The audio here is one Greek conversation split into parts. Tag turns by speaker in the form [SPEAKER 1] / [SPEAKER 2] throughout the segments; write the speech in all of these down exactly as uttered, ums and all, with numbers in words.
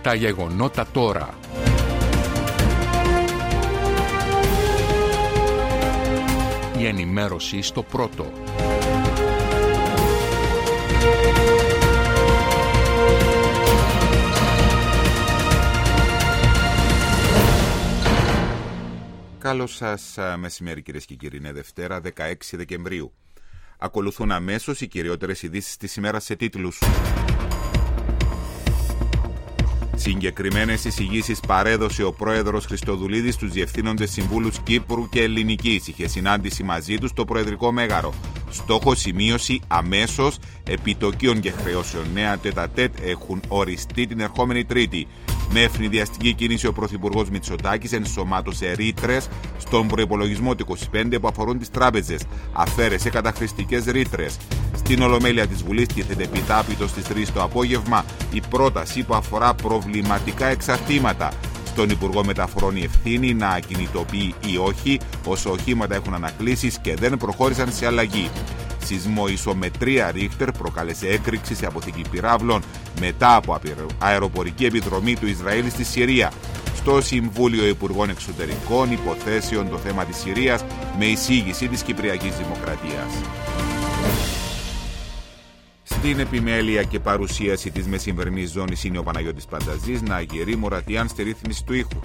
[SPEAKER 1] Τα γεγονότα τώρα. Η ενημέρωση στο πρώτο.
[SPEAKER 2] Καλώς σας μεσημέρι κυρίες και κύριοι, είναι Δευτέρα δεκαέξι Δεκεμβρίου. Ακολουθούν αμέσως οι κυριότερες ειδήσεις της ημέρας σε τίτλους. Συγκεκριμένες εισηγήσεις παρέδωσε ο πρόεδρος Χριστοδουλίδης στους διευθύνοντες συμβούλους Κύπρου και Ελληνικής. Είχε συνάντηση μαζί τους στο Προεδρικό Μέγαρο. Στόχος η μείωση αμέσως επιτοκίων και χρεώσεων. Νέα τέτα-τέτ έχουν οριστεί την ερχόμενη Τρίτη. Με ευνηδιαστική κίνηση ο Πρωθυπουργός Μητσοτάκης ενσωμάτωσε ρήτρες στον προϋπολογισμό του είκοσι πέντε που αφορούν τις τράπεζες. Αφαίρεσε καταχρηστικές ρήτρες. Στην Ολομέλεια της Βουλής τίθεται επιτάπητο στις τρεις το απόγευμα η πρόταση που αφορά προβληματικά εξαρτήματα. Στον Υπουργό Μεταφορών η ευθύνη να ακινητοποιεί ή όχι όσο οχήματα έχουν ανακλήσεις και δεν προχώρησαν σε αλλαγή. Σεισμό ισομετρία Ρίχτερ προκάλεσε έκρηξη σε αποθήκη πυράβλων μετά από αεροπορική επιδρομή του Ισραήλ στη Συρία. Στο Συμβούλιο Υπουργών Εξωτερικών Υποθέσεων το θέμα της Συρίας με εισήγηση της Κυπριακής Δημοκρατίας. Στην επιμέλεια και παρουσίαση της μεσημβρινής ζώνης είναι ο Παναγιώτης Πανταζής, Ναγερή Μωρατιάν στη ρύθμιση του ήχου.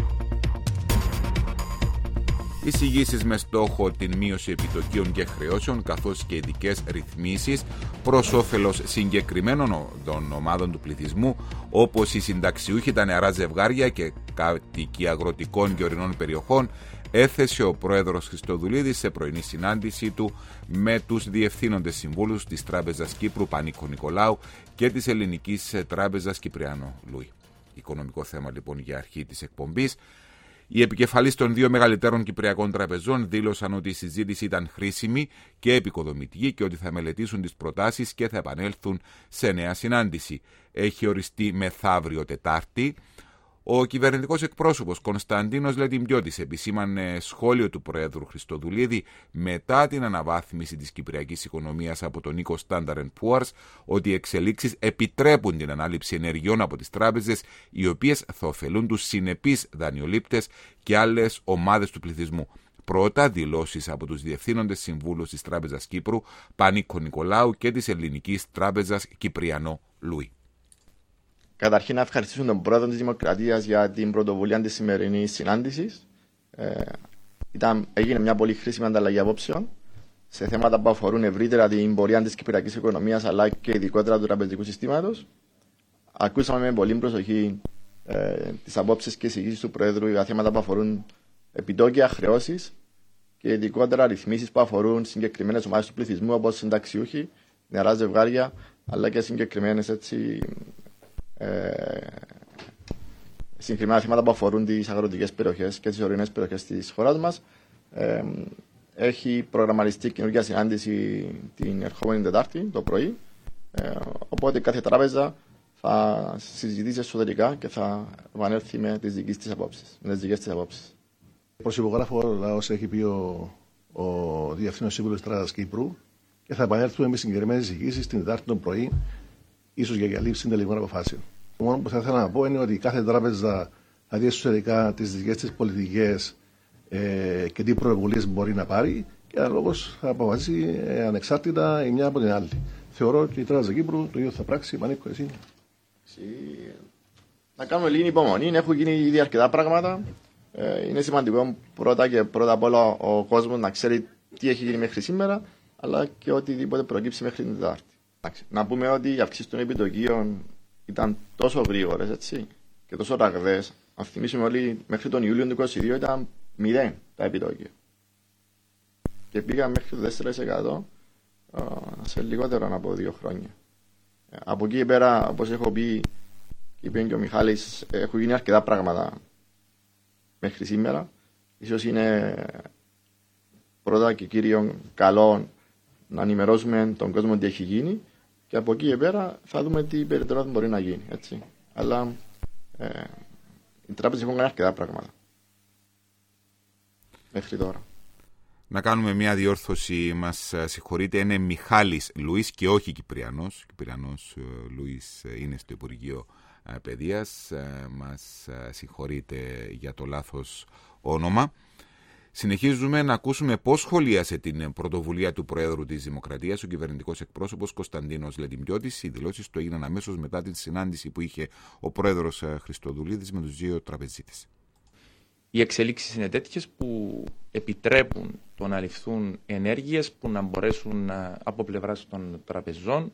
[SPEAKER 2] Εισηγήσεις με στόχο την μείωση επιτοκίων και χρεώσεων καθώς και ειδικές ρυθμίσεις προς όφελος συγκεκριμένων των ομάδων του πληθυσμού όπως οι συνταξιούχοι, τα νεαρά ζευγάρια και κάτοικοι αγροτικών και ορεινών περιοχών, έθεσε ο πρόεδρος Χριστοδουλίδης σε πρωινή συνάντησή του με τους διευθύνοντες συμβούλους της Τράπεζας Κύπρου Πανίκο Νικολάου και της Ελληνικής Τράπεζας Κυπριανό Λούι. Οικονομικό θέμα λοιπόν για αρχή της εκπομπής. Οι επικεφαλείς των δύο μεγαλύτερων κυπριακών τραπεζών δήλωσαν ότι η συζήτηση ήταν χρήσιμη και επικοδομητική και ότι θα μελετήσουν τις προτάσεις και θα επανέλθουν σε νέα συνάντηση. Έχει οριστεί μεθαύριο Τετάρτη. Ο κυβερνητικός εκπρόσωπος Κωνσταντίνος Λετιμπιώτης επισήμανε σχόλιο του Προέδρου Χριστοδουλίδη μετά την αναβάθμιση της κυπριακής οικονομίας από τον οίκο Standard and Poor's ότι οι εξελίξεις επιτρέπουν την ανάληψη ενεργειών από τις τράπεζες οι οποίες θα ωφελούν τους συνεπείς δανειολήπτες και άλλες ομάδες του πληθυσμού. Πρώτα δηλώσεις από τους διευθύνοντες συμβούλους της Τράπεζας Κύπρου Πανίκο Νικολάου και της Ελληνικής Τράπεζας Κυπριανό Λούι.
[SPEAKER 3] Καταρχήν να ευχαριστήσουμε τον πρόεδρο της Δημοκρατίας για την πρωτοβουλία της σημερινής συνάντησης. Ε, ήταν, έγινε μια πολύ χρήσιμη ανταλλαγή απόψεων σε θέματα που αφορούν ευρύτερα την πορεία της κυπριακής οικονομίας αλλά και ειδικότερα του τραπεζικού συστήματος. Ακούσαμε με πολύ προσοχή ε, τις απόψεις και εισηγήσεις του Προέδρου για θέματα που αφορούν επιτόκια, χρεώσεις και ειδικότερα ρυθμίσεις που αφορούν συγκεκριμένες ομάδες του πληθυσμού όπως συνταξιούχοι, νεαρά ζευγάρια αλλά και συγκεκριμένες έτσι. Ε, συγκεκριμένα θέματα που αφορούν τις αγροτικές περιοχές και τις ορεινές περιοχές της χώρας μας. Ε, έχει προγραμματιστεί καινούργια συνάντηση την ερχόμενη Τετάρτη το πρωί. Ε, οπότε κάθε τράπεζα θα συζητήσει εσωτερικά και θα επανέλθει με τις δικές της απόψεις. Με τις δικές της απόψεις.
[SPEAKER 4] Προσυπογράφω όλα όσα έχει πει ο, ο Διευθύνων Σύμβουλος της Τράπεζας Κύπρου και θα επανέλθουμε με συγκεκριμένες εισηγήσεις την Τετάρτη το πρωί, ίσως για λήψη συντελικών αποφάσεων. Το μόνο που θα ήθελα να πω είναι ότι κάθε τράπεζα θα δει εσωτερικά τις δικές της πολιτικές ε, και τι πρωτοβουλίες μπορεί να πάρει και αναλόγως θα αποφασίσει ε, ανεξάρτητα η μια από την άλλη. Θεωρώ ότι η Τράπεζα Κύπρου το ίδιο θα πράξει. Πανίκο, εσύ.
[SPEAKER 3] Να κάνουμε λίγη υπομονή. Έχουν γίνει ήδη αρκετά πράγματα. Ε, είναι σημαντικό πρώτα και πρώτα απ' όλα ο κόσμος να ξέρει τι έχει γίνει μέχρι σήμερα, αλλά και οτιδήποτε προκύψει μέχρι την Τετάρτη. Να πούμε ότι οι αυξήσεις των επιτοκίων ήταν τόσο γρήγορες έτσι, και τόσο ραγδαίες. Αν θυμίσουμε όλοι, μέχρι τον Ιούλιο του είκοσι δύο ήταν μηδέν τα επιτόκια. Και πήγαν μέχρι το τέσσερα τοις εκατό σε λιγότερο από δύο χρόνια. Από εκεί πέρα, όπως έχω πει και είπε και ο Μιχάλης, έχουν γίνει αρκετά πράγματα μέχρι σήμερα. Ίσως είναι πρώτα και κύριο καλό να ενημερώσουμε τον κόσμο τι έχει γίνει και από εκεί και πέρα θα δούμε τι περαιτέρω μπορεί να γίνει. Έτσι. Αλλά ε, οι τράπεζες έχουν κάνει αρκετά πράγματα μέχρι τώρα.
[SPEAKER 2] Να κάνουμε μια διόρθωση, μας συγχωρείτε, είναι Μιχάλης Λουίς και όχι Κυπριανός. Κυπριανός Λουίς είναι στο Υπουργείο Παιδείας. Μας συγχωρείτε για το λάθος όνομα. Συνεχίζουμε να ακούσουμε πώς σχολίασε την πρωτοβουλία του Προέδρου της Δημοκρατίας ο κυβερνητικός εκπρόσωπος Κωνσταντίνος Λετιμιώτης. Οι δηλώσεις του έγιναν αμέσως μετά τη συνάντηση που είχε ο Πρόεδρος Χριστοδουλίδης με τους δύο τραπεζίτες.
[SPEAKER 5] Οι εξελίξεις είναι τέτοιες που επιτρέπουν το να ληφθούν ενέργειες που να μπορέσουν να, από πλευράς των τραπεζών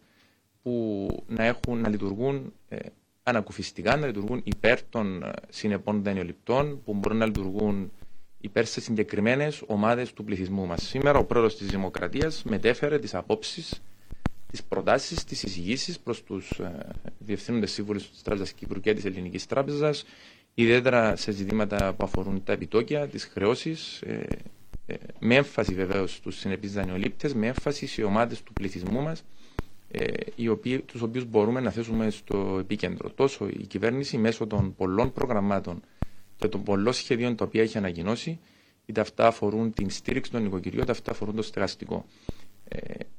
[SPEAKER 5] που να, έχουν, να λειτουργούν ε, ανακουφιστικά, να λειτουργούν υπέρ των συνεπών δανειοληπτών, που μπορούν να λειτουργούν υπέρ σε συγκεκριμένες ομάδες του πληθυσμού μας. Σήμερα ο Πρόεδρος της Δημοκρατίας μετέφερε τις απόψεις, τις προτάσεις, τις εισηγήσεις προς τους ε, διευθύνοντες σύμβουλους της Τράπεζας Κύπρου και της Ελληνικής Τράπεζας, ιδιαίτερα σε ζητήματα που αφορούν τα επιτόκια, τις χρεώσεις, ε, ε, με έμφαση βεβαίως στους συνεπείς δανειολήπτες, με έμφαση σε ομάδες του πληθυσμού μας, ε, οι οποίοι, τους οποίους μπορούμε να θέσουμε στο επίκεντρο. Τόσο η κυβέρνηση μέσω των πολλών προγραμμάτων και των πολλών σχεδίων τα οποία έχει ανακοινώσει, είτε αυτά αφορούν την στήριξη των νοικοκυριών, είτε αυτά αφορούν το στεγαστικό. Ε,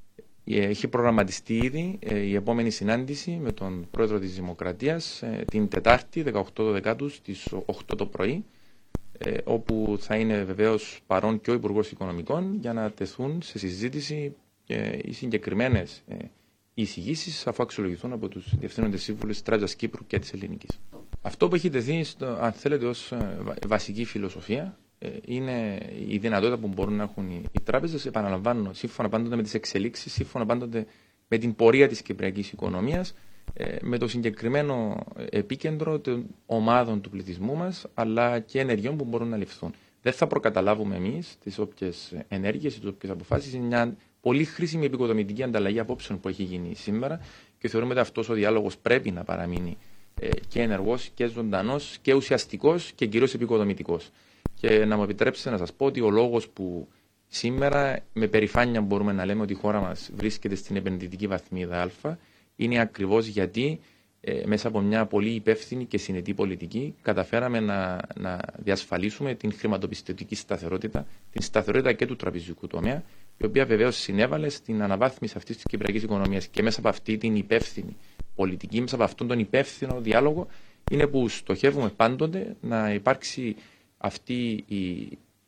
[SPEAKER 5] Έχει προγραμματιστεί ήδη ε, η επόμενη συνάντηση με τον Πρόεδρο της Δημοκρατίας ε, την Τετάρτη, δεκαοκτώ Δεκάτου, στις οκτώ το πρωί, ε, όπου θα είναι βεβαίως παρόν και ο Υπουργός Οικονομικών για να τεθούν σε συζήτηση ε, οι συγκεκριμένες ε, εισηγήσεις, αφού αξιολογηθούν από τους διευθύνοντες σύμβουλους της Τράπεζας Κύπρου και της Ελληνικής. Αυτό που έχει τεθεί, στο, αν θέλετε, ως ε, βασική φιλοσοφία, είναι η δυνατότητα που μπορούν να έχουν οι τράπεζες, επαναλαμβάνω, σύμφωνα πάντοτε με τις εξελίξεις, σύμφωνα πάντοτε με την πορεία της κυπριακής οικονομίας, με το συγκεκριμένο επίκεντρο των ομάδων του πληθυσμού μας, αλλά και ενεργειών που μπορούν να ληφθούν. Δεν θα προκαταλάβουμε εμείς τις όποιες ενέργειες, τις όποιες αποφάσεις. Είναι μια πολύ χρήσιμη επικοδομητική ανταλλαγή απόψεων που έχει γίνει σήμερα και θεωρούμε ότι αυτός ο διάλογος πρέπει να παραμείνει και ενεργός και ζωντανός και ουσιαστικός και κυρίως επικοδομητικός. Και να μου επιτρέψετε να σας πω ότι ο λόγος που σήμερα με περηφάνεια μπορούμε να λέμε ότι η χώρα μας βρίσκεται στην επενδυτική βαθμίδα Α είναι ακριβώς γιατί ε, μέσα από μια πολύ υπεύθυνη και συνετή πολιτική καταφέραμε να, να διασφαλίσουμε την χρηματοπιστωτική σταθερότητα, την σταθερότητα και του τραπεζικού τομέα, η οποία βεβαίως συνέβαλε στην αναβάθμιση αυτής της κυπριακής οικονομίας. Και μέσα από αυτή την υπεύθυνη πολιτική, μέσα από αυτόν τον υπεύθυνο διάλογο, είναι που στοχεύουμε πάντοτε να υπάρξει αυτή η,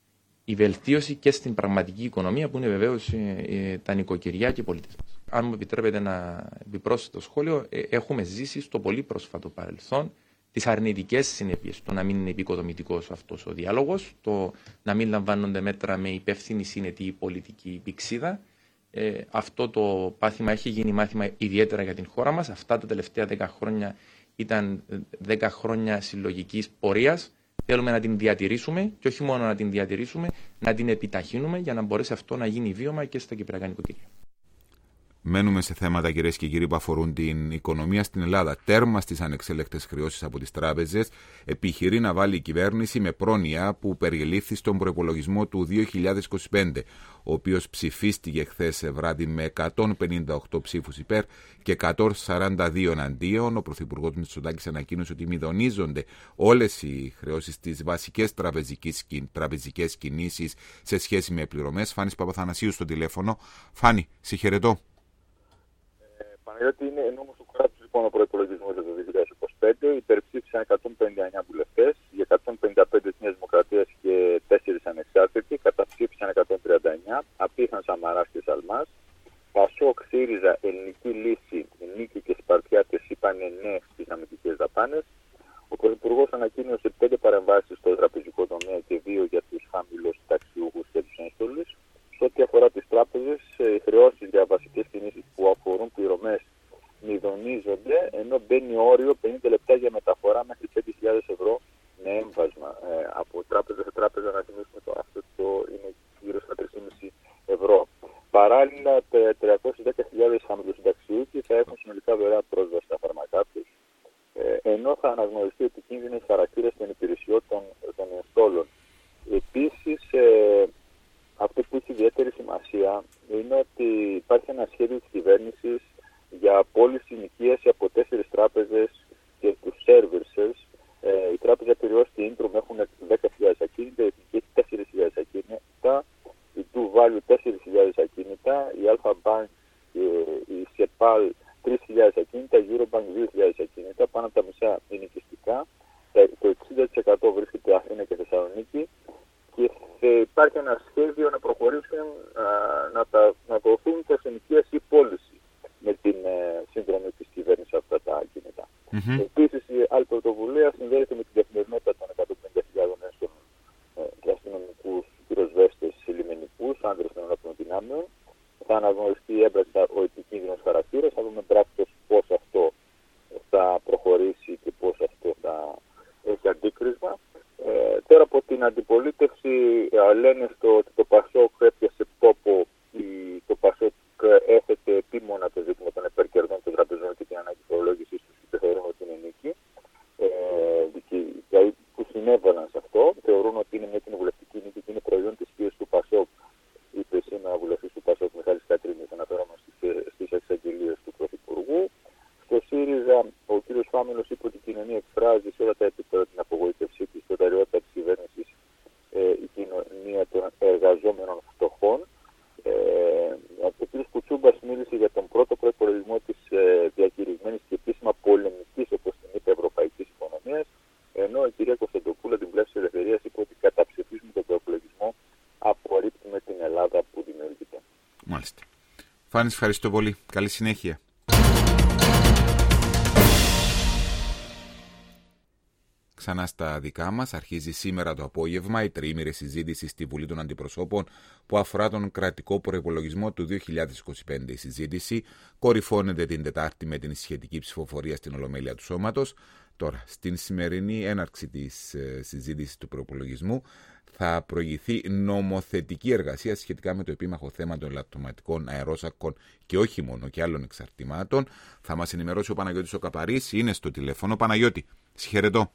[SPEAKER 5] η βελτίωση και στην πραγματική οικονομία, που είναι βεβαίως ε, τα νοικοκυριά και οι πολίτες μας. Αν μου επιτρέπετε να επιπρόσθετο σχόλιο, ε, έχουμε ζήσει στο πολύ πρόσφατο παρελθόν τις αρνητικές συνέπειες, το να μην είναι επικοδομητικός αυτός ο διάλογος, το να μην λαμβάνονται μέτρα με υπεύθυνη συνετή πολιτική πηξίδα. Ε, αυτό το πάθημα έχει γίνει μάθημα ιδιαίτερα για την χώρα μας. Αυτά τα τελευταία δέκα χρόνια ήταν δέκα χρόνια συλλογικής πορείας. Θέλουμε να την διατηρήσουμε και όχι μόνο να την διατηρήσουμε, να την επιταχύνουμε για να μπορέσει αυτό να γίνει βίωμα και στα κυπριακά νοικοκυριά.
[SPEAKER 2] Μένουμε σε θέματα, κυρίες και κύριοι, που αφορούν την οικονομία στην Ελλάδα. Τέρμα στις ανεξέλεκτες χρεώσεις από τις τράπεζες επιχειρεί να βάλει η κυβέρνηση με πρόνοια που περιλήφθη στον προϋπολογισμό του δύο χιλιάδες είκοσι πέντε, ο οποίος ψηφίστηκε χθες βράδυ με εκατόν πενήντα οκτώ ψήφους υπέρ και εκατόν σαράντα δύο εναντίον. Ο Πρωθυπουργός Μητσοτάκης ανακοίνωσε ότι μηδονίζονται όλες οι χρεώσεις στις βασικές τραπεζικές κινήσεις σε σχέση με πληρωμές. Φάνης Παπαθανασίου στο τηλέφωνο. Φάνη, συγχαιρετώ.
[SPEAKER 6] Παναγιώτη, είναι νόμος του κράτους λοιπόν ο προϋπολογισμός για το δύο χιλιάδες είκοσι πέντε. Υπερψήφισαν εκατόν πενήντα εννέα βουλευτές, οι εκατόν πενήντα πέντε της Νέας Δημοκρατίας και τέσσερις ανεξάρτητοι, καταψήφισαν εκατόν τριάντα εννέα, απήχαν Σαμαράς και Σαλμάς. Πασόκ, ΣΥΡΙΖΑ, Ελληνική Λύση, Νίκη και Σπαρτιάτες είπαν ναι στις αμυντικές δαπάνες. Ο Πρωθυπουργός ανακοίνωσε πέντε παρεμβάσεις στο τραπεζικό τομέα και δύο για τους χαμηλοσυνταξιούχους και τους ένστολους. Σε ό,τι αφορά τις τράπεζες, οι χρεώσεις για βασικές κινήσεις που αφορούν πληρωμές μηδονίζονται, ενώ μπαίνει όριο πενήντα λεπτά για μεταφορά μέχρι πέντε χιλιάδες ευρώ με έμβασμα. Ε, από τράπεζα σε τράπεζα, να θυμίσουμε το αυτό το είναι γύρω στα τρεις και μισό ευρώ. Παράλληλα, τριακόσιες δέκα χιλιάδες χαμηλοσυνταξιούχοι θα έχουν συνολικά δωρεάν πρόσβαση στα φάρμακά τους, ε, ενώ θα αναγνωριστεί ότι κίνδυνος χαρακτήρα των υπηρεσιών των, των ενστόλων. Επίσης, ε, αυτό που έχει ιδιαίτερη σημασία είναι ότι υπάρχει ένα σχέδιο της κυβέρνησης για πώληση νοικίαση από τέσσερις τράπεζες και τους services. Ε, η τράπεζα περιός και η Intrum έχουν δέκα χιλιάδες ακίνητα, η Εθνική έχει τέσσερις χιλιάδες ακίνητα, η Do Value τέσσερις χιλιάδες ακίνητα, η Alpha Bank, η Sepal τρεις χιλιάδες ακίνητα, Eurobank δύο χιλιάδες ακίνητα, πάνω από τα μισά είναι οικιστικά, το εξήντα τοις εκατό βρίσκεται Αθήνα και Θεσσαλονίκη και υπάρχει ένα σχέδιο να προχωρήσουν να, τα, να δοθούν τα ενοικίαση ή πώληση με την ε, συνδρομή της κυβέρνησης αυτά τα ακίνητα. Mm-hmm. Επίσης, η άλλη πρωτοβουλία συνδέεται με την καθημερινότητα των εκατόν πενήντα χιλιάδων έσων ε, αστυνομικούς πυροσβέστες λιμενικούς, άντρες των ενόπλων δυνάμεων. Θα αναγνωριστεί έμπρακτα ο επικίνδυνος χαρακτήρας, θα δούμε πράκτος πώς αυτό θα προχωρήσει και πώς αυτό θα έχει αντίκρισμα. Ε, τώρα από την αντιπολίτευση ε, λένε στο ότι το ΠΑΣΟΚ έπιασε τόπο, η, το ΠΑΣΟΚ έθετε επίμονα το ζήτημα των υπερκερδών των τραπεζών και την ανάγκη φορολόγησης τους και θεωρούν ότι είναι νίκη. Ε, και, που συνέβαλαν σε αυτό, θεωρούν ότι είναι μια κοινοβουλευτική νίκη και είναι προϊόν της πίεσης του ΠΑΣΟΚ, είπε σήμερα βουλευτής του ΠΑΣΟΚ Μιχάλης Κατρίνης, αναφέρομαι στις εξαγγελίες του Πρωθυπουργού. Στο ΣΥΡΙΖΑ, ο κ. Φάμελος είπε ότι η κοινωνία εκφράζει σε όλα τα επίπεδα την απογοήτευσή της, την προτεραιότητα της κυβέρνησης, ε, η κοινωνία των εργαζόμενων φτωχών. Ε, ο κ. Κουτσούμπας μίλησε για τον πρώτο προϋπολογισμό της ε, διακηρυγμένης και επίσημα πολεμικής, όπως την είπε, ευρωπαϊκής οικονομίας, ενώ η κυρία Κωνσταντοπούλα, την πλεύση της ελευθερίας, είπε ότι καταψηφίζουμε τον προϋπολογισμό, απορρίπτουμε την Ελλάδα που δημιουργείται.
[SPEAKER 2] Μάλιστα. Φάνη, ευχαριστώ πολύ. Καλή συνέχεια. Ξανά στα δικά μας, αρχίζει σήμερα το απόγευμα η τριήμερη συζήτηση στη Βουλή των Αντιπροσώπων που αφορά τον κρατικό προϋπολογισμό του δύο χιλιάδες είκοσι πέντε. Η συζήτηση κορυφώνεται την Τετάρτη με την σχετική ψηφοφορία στην Ολομέλεια του Σώματος. Τώρα, στην σημερινή έναρξη της συζήτησης του προϋπολογισμού θα προηγηθεί νομοθετική εργασία σχετικά με το επίμαχο θέμα των ελαττωματικών αερόσακων και όχι μόνο και άλλων εξαρτημάτων. Θα μας ενημερώσει ο Παναγιώτης ο Καπαρής, είναι στο τηλέφωνο. Παναγιώτη, συγχαιρετώ.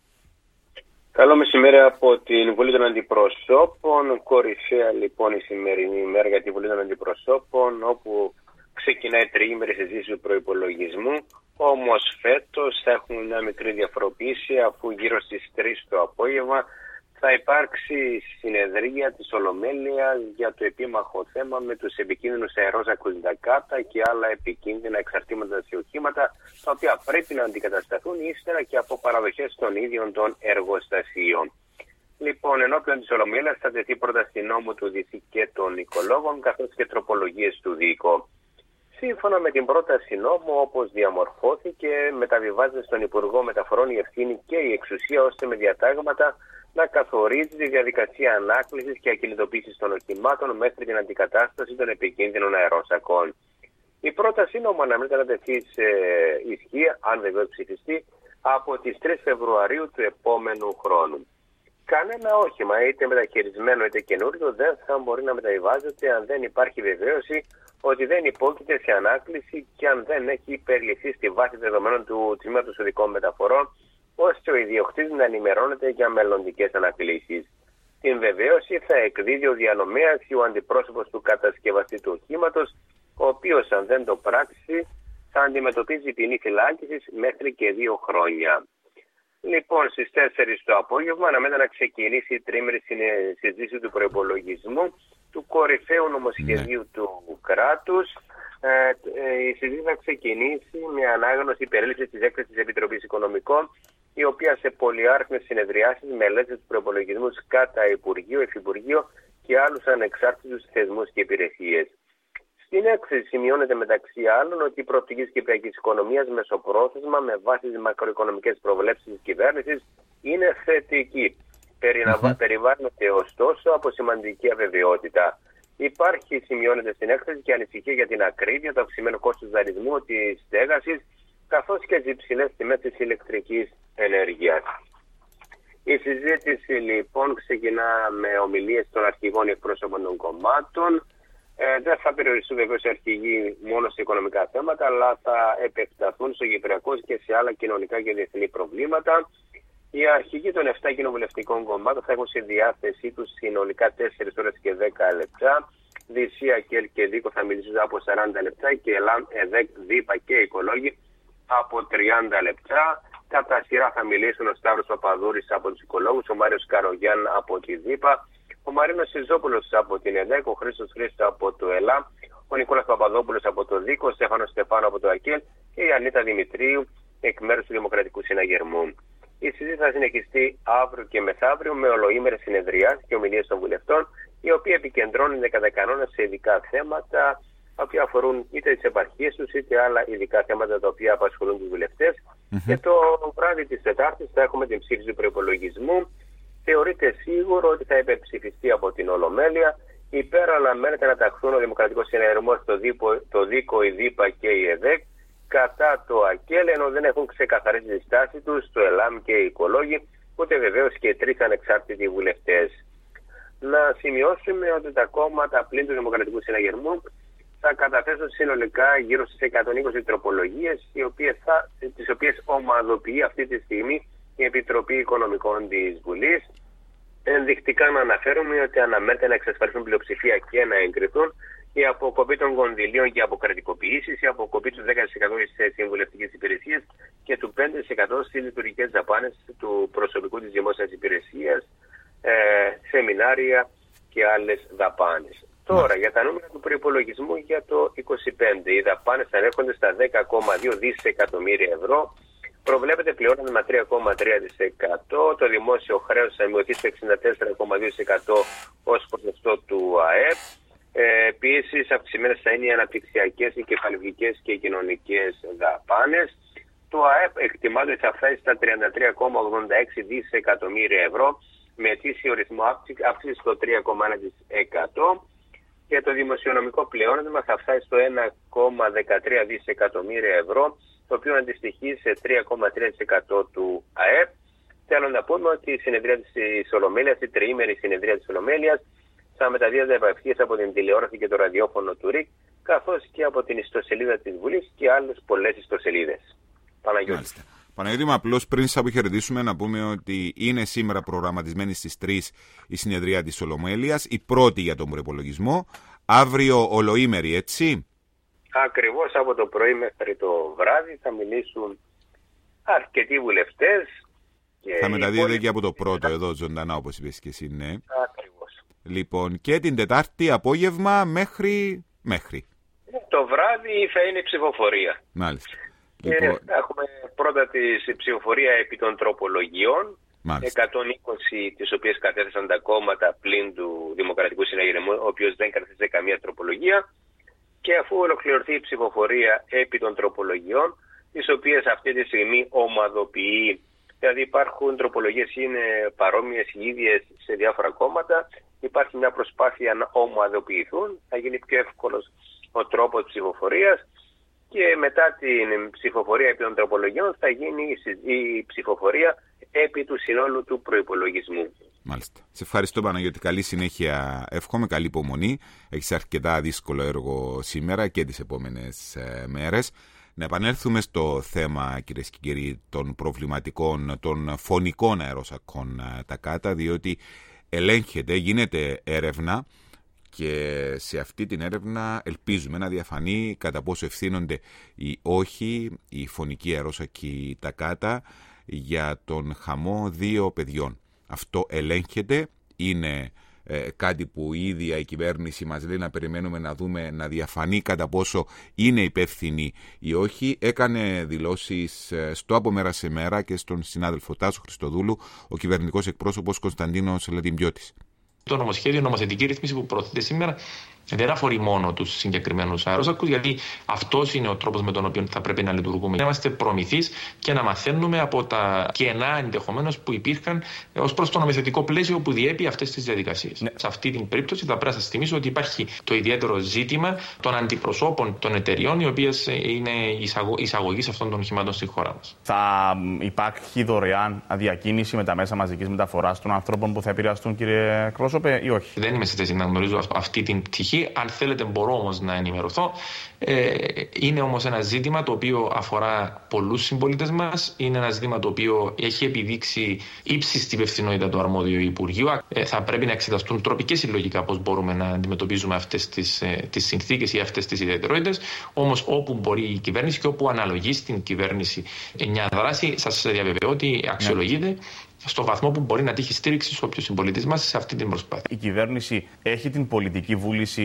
[SPEAKER 7] Καλό μεσημέρι από την Βουλή των Αντιπροσώπων. Κορυφαία λοιπόν η σημερινή ημέρα για τη Βουλή των Αντιπροσώπων, όπου ξεκινάει τριήμερη συζήτηση του προϋπολογισμού. Όμως φέτος θα έχουμε μια μικρή διαφοροποίηση, αφού γύρω στις τρεις το απόγευμα θα υπάρξει συνεδρία της Ολομέλειας για το επίμαχο θέμα με τους επικίνδυνους αερόσακους Ντακάτα και άλλα επικίνδυνα εξαρτήματα σε οχήματα, τα οποία πρέπει να αντικατασταθούν ύστερα και από παραδοχές των ίδιων των εργοστασίων. Λοιπόν, ενώπιον της Ολομέλειας θα τεθεί πρόταση νόμου του ΔΥΣΥ και των οικολόγων, καθώς και τροπολογίες του ΔΥΚΟ. Σύμφωνα με την πρόταση νόμου, όπως διαμορφώθηκε, μεταβιβάζεται στον Υπουργό Μεταφορών η ευθύνη και η εξουσία, ώστε με διατάγματα να καθορίζει τη διαδικασία ανάκλησης και ακινητοποίησης των οχημάτων μέχρι την αντικατάσταση των επικίνδυνων αερόσακων. Η πρόταση νόμου αναμένεται να τεθεί σε ισχύ, αν βεβαίως ψηφιστεί, από τις τρεις Φεβρουαρίου του επόμενου χρόνου. Κανένα όχημα, είτε μεταχειρισμένο είτε καινούριο, δεν θα μπορεί να μεταβιβάζεται αν δεν υπάρχει βεβαίωση ότι δεν υπόκειται σε ανάκληση και αν δεν έχει περιληφθεί στη βάση δεδομένων του Τμήματος Οδικών Μεταφορών, ώστε ο ιδιοκτήτης να ενημερώνεται για μελλοντικές ανακλήσεις. Την βεβαίωση θα εκδίδει ο διανομέας ή ο αντιπρόσωπος του κατασκευαστή του οχήματος, ο οποίος αν δεν το πράξει θα αντιμετωπίζει ποινή φυλάκισης μέχρι και δύο χρόνια. Λοιπόν, στις τέσσερις το απόγευμα αναμένεται να ξεκινήσει η τρίμερη συζήτηση του προϋπολογισμού του κορυφαίου νομοσχεδίου ναι. του κράτους. Ε, ε, η συζήτηση θα ξεκινήσει με ανάγνωση περίληψης της έκθεσης της Επιτροπής Οικονομικών, η οποία σε πολυάριθμες συνεδριάσεις μελέτησε τους προϋπολογισμούς κατά Υπουργείο, Υφυπουργείο και άλλους ανεξάρτητους θεσμούς και υπηρεσίες. Στην έκθεση σημειώνεται μεταξύ άλλων ότι η προοπτική της κυπριακής οικονομίας μεσοπρόθεσμα με βάση τις μακροοικονομικές προβλέψεις της κυβέρνησης είναι θετική. Mm-hmm. Περιβάλλεται ωστόσο από σημαντική αβεβαιότητα. Υπάρχει, σημειώνεται στην έκθεση, και ανησυχία για την ακρίβεια, το αυξημένο κόστος δανεισμού, της στέγασης, καθώς και τις υψηλές τιμές της ηλεκτρικής ενέργειας. Η συζήτηση λοιπόν ξεκινά με ομιλίες των αρχηγών εκπρόσωπων των κομμάτων. Ε, δεν θα περιοριστούν βεβαίως οι αρχηγοί μόνο σε οικονομικά θέματα, αλλά θα επεκταθούν στο κυπριακό και σε άλλα κοινωνικά και διεθνή προβλήματα. Οι αρχηγοί των επτά κοινοβουλευτικών κομμάτων θα έχουν στη διάθεσή τους συνολικά τέσσερις ώρες και δέκα λεπτά. Δυσία, ΚΕΛ και ΔΥΚΟ θα μιλήσουν από σαράντα λεπτά και ΕΛΑΜ, ΕΔΕΚ, ΔΥΠΑ και οικολόγοι από τριάντα λεπτά. Κατά σειρά θα μιλήσουν ο Σταύρος Παπαδούρης από τους οικολόγους, ο Μάριος Καρογιάν από τη ΔΥΠΑ, ο Μαρίνος Σιζόπουλος από την ΕΔΕΚ, ο Χρήστος Χρήστο από το ΕΛΑΜ, ο Νικόλας Παπαδόπουλος από το ΔΥΚ, ο Στέφανος Στεφάνου από το ΑΚΕΛ και η Ανίτα Δημητρίου εκ μέρους του Δημοκρατικού Συναγερμού. Η συζήτηση θα συνεχιστεί αύριο και μεθαύριο με ολοήμερες συνεδριάσεις και ομιλίες των βουλευτών, οι οποίοι επικεντρώνονται κατά κανόνα σε ειδικά θέματα, τα οποία αφορούν είτε τις επαρχίες τους είτε άλλα ειδικά θέματα τα οποία απασχολούν τους βουλευτές. Mm-hmm. Και το βράδυ της Τετάρτης θα έχουμε την ψήφιση του προϋπολογισμού. Θεωρείται σίγουρο ότι θα υπερψηφιστεί από την Ολομέλεια. Υπέρ αναμένεται να ταχθούν ο Δημοκρατικός Συναγερμός, το ΔΥΚΟ, η ΔΥΠΑ και η ΕΔΕΚ, κατά το ΑΚΕΛ, ενώ δεν έχουν ξεκαθαρίσει τη στάση τους το ΕΛΑΜ και οι οικολόγοι, ούτε βεβαίως και τρεις ανεξάρτητοι βουλευτές. Να σημειώσουμε ότι τα κόμματα πλην του Δημοκρατικού Συναγερμού θα καταθέσουν συνολικά γύρω στις εκατόν είκοσι τροπολογίες, οι οποίες θα, τις οποίες ομαδοποιεί αυτή τη στιγμή η Επιτροπή Οικονομικών της Βουλής. Ενδεικτικά να αναφέρουμε ότι αναμένεται να εξασφαλίσουν πλειοψηφία και να εγκριθούν η αποκοπή των κονδυλίων και αποκρατικοποιήσεις, η αποκοπή του δέκα τοις εκατό στις συμβουλευτικές υπηρεσίες και του πέντε τοις εκατό στις λειτουργικές δαπάνες του προσωπικού της δημόσιας υπηρεσίας, ε, σεμινάρια και άλλες δαπάνες. Τώρα, για τα νούμερα του προϋπολογισμού για το είκοσι πέντε, οι δαπάνες θα ανέρχονται στα δέκα κόμμα δύο δισεκατομμύρια ευρώ. Προβλέπεται πλεόνασμα τρία κόμμα τρία τοις εκατό. Το δημόσιο χρέος θα μειωθεί στο εξήντα τέσσερα κόμμα δύο τοις εκατό ως ποσοστό του ΑΕΠ. Ε, Επίσης, αυξημένες θα είναι οι αναπτυξιακές, οι κεφαλαιικές και οι κοινωνικές δαπάνες. Το ΑΕΠ εκτιμάται ότι θα φτάσει στα τριάντα τρία κόμμα ογδόντα έξι δισεκατομμύρια ευρώ, με ετήσιο ρυθμό αύξηση στο τρία κόμμα ένα τοις εκατό. Και το δημοσιονομικό πλεόνασμα θα φτάσει στο ένα κόμμα δεκατρία δισεκατομμύρια ευρώ, το οποίο αντιστοιχεί σε τρία κόμμα τρία τοις εκατό του ΑΕΠ. Θέλω να πούμε ότι η συνεδρία της Ολομέλειας, η τριήμερη συνεδρία της Ολομέλειας, θα μεταδίδεται επευθείας από την τηλεόραση και το ραδιόφωνο του ΡΙΚ, καθώς και από την ιστοσελίδα της Βουλής και άλλες πολλές ιστοσελίδες. Παναγιώτη.
[SPEAKER 2] Παναγιώτη μου, απλώς πριν σας αποχαιρετήσουμε να πούμε ότι είναι σήμερα προγραμματισμένη στις τρεις η συνεδρία της Ολομέλειας, η πρώτη για τον προϋπολογισμό, αύριο ολοήμερη, έτσι.
[SPEAKER 7] Ακριβώς, από το πρωί μέχρι το βράδυ θα μιλήσουν αρκετοί βουλευτές. Και
[SPEAKER 2] θα μεταδίδεται και από το πρώτο εδώ ζωντανά, όπως είπες και εσύ, ναι.
[SPEAKER 7] Ακριβώς.
[SPEAKER 2] Λοιπόν, και την Τετάρτη απόγευμα μέχρι... μέχρι.
[SPEAKER 7] Το βράδυ θα είναι η ψηφοφορία.
[SPEAKER 2] Μάλιστα.
[SPEAKER 7] Λοιπόν... Θα έχουμε πρώτα τη ψηφοφορία επί των τροπολογιών,
[SPEAKER 2] μάλιστα,
[SPEAKER 7] εκατόν είκοσι τις οποίες κατέθεσαν τα κόμματα πλην του Δημοκρατικού Συναγερμού, ο οποίος δεν κατέθεσε καμία τροπολογία. Και αφού ολοκληρωθεί η ψηφοφορία επί των τροπολογιών, τις οποίες αυτή τη στιγμή ομαδοποιεί, δηλαδή υπάρχουν τροπολογίες είναι παρόμοιες ή ίδιες σε διάφορα κόμματα, υπάρχει μια προσπάθεια να ομαδοποιηθούν, θα γίνει πιο εύκολος ο τρόπος ψηφοφορίας και μετά την ψηφοφορία επί των τροπολογιών θα γίνει η ψηφοφορία επί του συνόλου του προϋπολογισμού.
[SPEAKER 2] Μάλιστα. Σε ευχαριστώ, Παναγιώτη. Καλή συνέχεια. Εύχομαι, καλή υπομονή. Έχεις αρκετά δύσκολο έργο σήμερα και τις επόμενες ε, μέρες. Να επανέλθουμε στο θέμα, κυρίες και κύριοι, των προβληματικών, των φωνικών αεροσακών τα ΚΑΤΑ, διότι ελέγχεται, γίνεται έρευνα και σε αυτή την έρευνα ελπίζουμε να διαφανεί κατά πόσο ευθύνονται ή όχι οι φωνικοί αερόσακοι τα ΚΑΤΑ για τον χαμό δύο παιδιών. Αυτό ελέγχεται, είναι ε, κάτι που η ίδια η κυβέρνηση μας λέει να περιμένουμε να δούμε να διαφανεί κατά πόσο είναι υπεύθυνη ή όχι. Έκανε δηλώσεις ε, στο Από Μέρα σε Μέρα και στον συνάδελφο Τάσο Χριστοδούλου ο κυβερνητικός εκπρόσωπος Κωνσταντίνος Λατιμπιώτης.
[SPEAKER 5] Το νομοσχέδιο, νομοθετική ρύθμιση που προωθείται σήμερα δεν αφορεί μόνο τους συγκεκριμένους αερόσακους, γιατί αυτός είναι ο τρόπος με τον οποίο θα πρέπει να λειτουργούμε. Να είμαστε προμηθείς και να μαθαίνουμε από τα κενά ενδεχομένως που υπήρχαν ως προς το νομοθετικό πλαίσιο που διέπει αυτές τις διαδικασίες. Ναι. Σε αυτή την περίπτωση θα πρέπει να σας θυμίσω ότι υπάρχει το ιδιαίτερο ζήτημα των αντιπροσώπων των εταιριών, οι οποίες είναι εισαγωγής αυτών των οχημάτων στη χώρα μας.
[SPEAKER 8] Θα υπάρχει δωρεάν διακίνηση με τα μέσα μαζικής μεταφοράς των ανθρώπων που θα επηρεαστούν, κύριε εκπρόσωπε, ή όχι?
[SPEAKER 5] Δεν είμαι σε θέση να γνωρίζω αυτή την πτυχή. Αν θέλετε μπορώ όμως να ενημερωθώ. Ε, είναι όμως ένα ζήτημα το οποίο αφορά πολλούς συμπολίτες μας. Είναι ένα ζήτημα το οποίο έχει επιδείξει ύψιστη υπευθυνότητα του αρμόδιου Υπουργείου. Ε, θα πρέπει να εξεταστούν τρόποι και συλλογικά πώς μπορούμε να αντιμετωπίζουμε αυτές τις, ε, τις συνθήκες ή αυτές τις ιδιαιτερότητες. Όμως όπου μπορεί η κυβέρνηση και όπου αναλογεί στην κυβέρνηση μια δράση, σας διαβεβαιώ ότι αξιολογείται. Ναι. Στο βαθμό που μπορεί να τύχει στήριξη σε όποιους συμπολίτες μας σε αυτή την προσπάθεια.
[SPEAKER 8] Η κυβέρνηση έχει την πολιτική βούληση